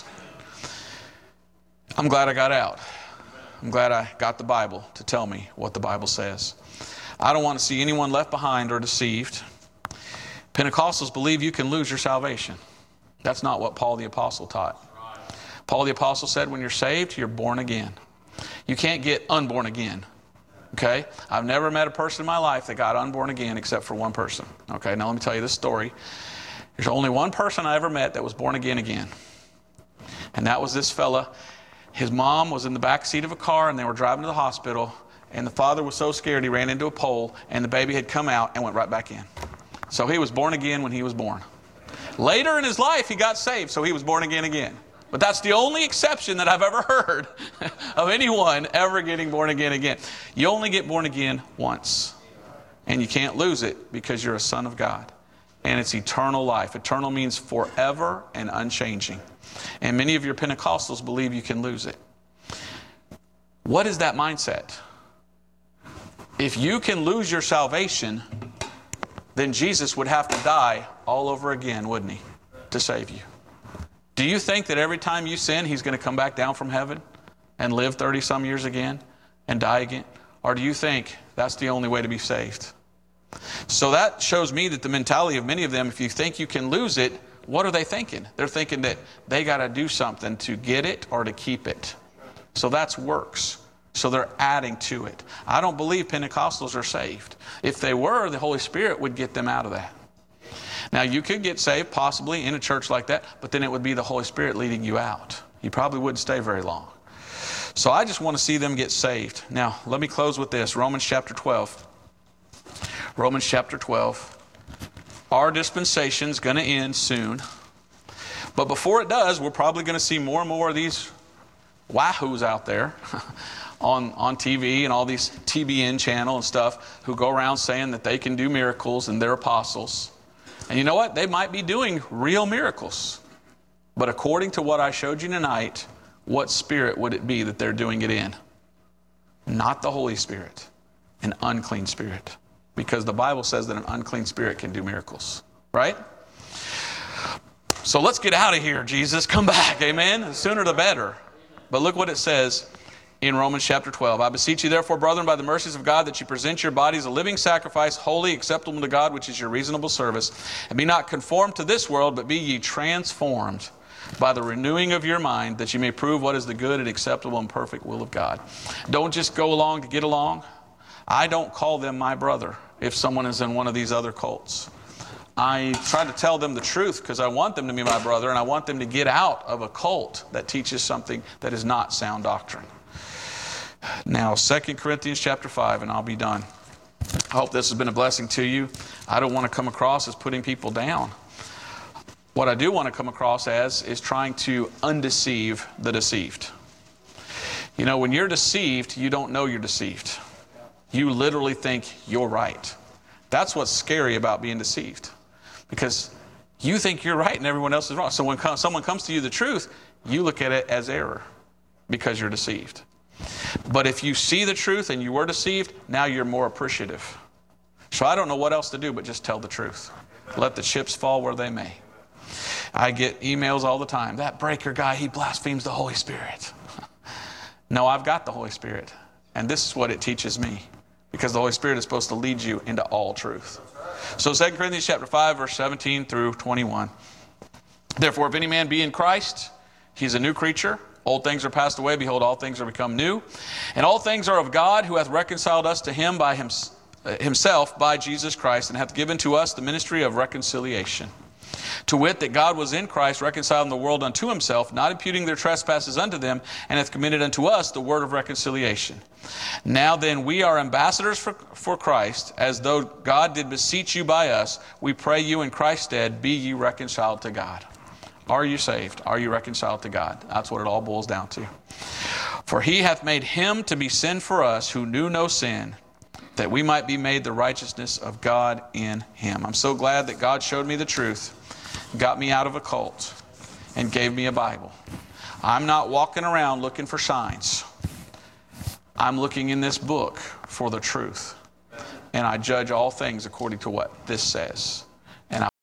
I'm glad I got out. I'm glad I got the Bible to tell me what the Bible says. I don't want to see anyone left behind or deceived. Pentecostals believe you can lose your salvation. That's not what Paul the Apostle taught. Paul the Apostle said when you're saved, you're born again. You can't get unborn again. Okay? I've never met a person in my life that got unborn again except for one person. Okay, now let me tell you this story. There's only one person I ever met that was born again again. And that was this fella. His mom was in the back seat of a car and they were driving to the hospital. And the father was so scared he ran into a pole and the baby had come out and went right back in. So he was born again when he was born. Later in his life he got saved, so he was born again again. But that's the only exception that I've ever heard of anyone ever getting born again again. You only get born again once. And you can't lose it because you're a son of God. And it's eternal life. Eternal means forever and unchanging. And many of your Pentecostals believe you can lose it. What is that mindset? If you can lose your salvation, then Jesus would have to die all over again, wouldn't he, to save you? Do you think that every time you sin, he's going to come back down from heaven and live thirty some years again and die again? Or do you think that's the only way to be saved? So that shows me that the mentality of many of them, if you think you can lose it, what are they thinking? They're thinking that they got to do something to get it or to keep it. So that's works. So they're adding to it. I don't believe Pentecostals are saved. If they were, the Holy Spirit would get them out of that. Now, you could get saved possibly in a church like that, but then it would be the Holy Spirit leading you out. You probably wouldn't stay very long. So I just want to see them get saved. Now, let me close with this. Romans chapter twelve. Romans chapter twelve. Our dispensation's going to end soon. But before it does, we're probably going to see more and more of these wahoos out there on, on T V and all these T B N channel and stuff who go around saying that they can do miracles and they're apostles. And you know what? They might be doing real miracles. But according to what I showed you tonight, what spirit would it be that they're doing it in? Not the Holy Spirit. An unclean spirit. Because the Bible says that an unclean spirit can do miracles. Right? So let's get out of here, Jesus. Come back. Amen? The sooner the better. But look what it says in Romans chapter twelve. I beseech you therefore, brethren, by the mercies of God, that you present your bodies a living sacrifice, holy, acceptable to God, which is your reasonable service. And be not conformed to this world, but be ye transformed by the renewing of your mind, that you may prove what is the good and acceptable and perfect will of God. Don't just go along to get along. I don't call them my brother if someone is in one of these other cults. I try to tell them the truth because I want them to be my brother, and I want them to get out of a cult that teaches something that is not sound doctrine. Now, Second Corinthians chapter five, and I'll be done. I hope this has been a blessing to you. I don't want to come across as putting people down. What I do want to come across as is trying to undeceive the deceived. You know, when you're deceived, you don't know you're deceived. You literally think you're right. That's what's scary about being deceived. Because you think you're right and everyone else is wrong. So when someone comes to you the truth, you look at it as error because you're deceived. But if you see the truth and you were deceived, now you're more appreciative. So I don't know what else to do but just tell the truth. Let the chips fall where they may. I get emails all the time. That breaker guy, he blasphemes the Holy Spirit. No, I've got the Holy Spirit. And this is what it teaches me. Because the Holy Spirit is supposed to lead you into all truth. So Second Corinthians chapter five, verse seventeen through twenty-one. Therefore, if any man be in Christ, he's a new creature. Old things are passed away. Behold, all things are become new. And all things are of God, who hath reconciled us to him by him, uh, himself by Jesus Christ, and hath given to us the ministry of reconciliation. To wit, that God was in Christ reconciling the world unto himself, not imputing their trespasses unto them, and hath committed unto us the word of reconciliation. Now then, we are ambassadors for, for Christ, as though God did beseech you by us. We pray you in Christ's stead, be ye reconciled to God. Are you saved? Are you reconciled to God? That's what it all boils down to. For he hath made him to be sin for us, who knew no sin, that we might be made the righteousness of God in him. I'm so glad that God showed me the truth, got me out of a cult, and gave me a Bible. I'm not walking around looking for signs. I'm looking in this book for the truth. And I judge all things according to what this says.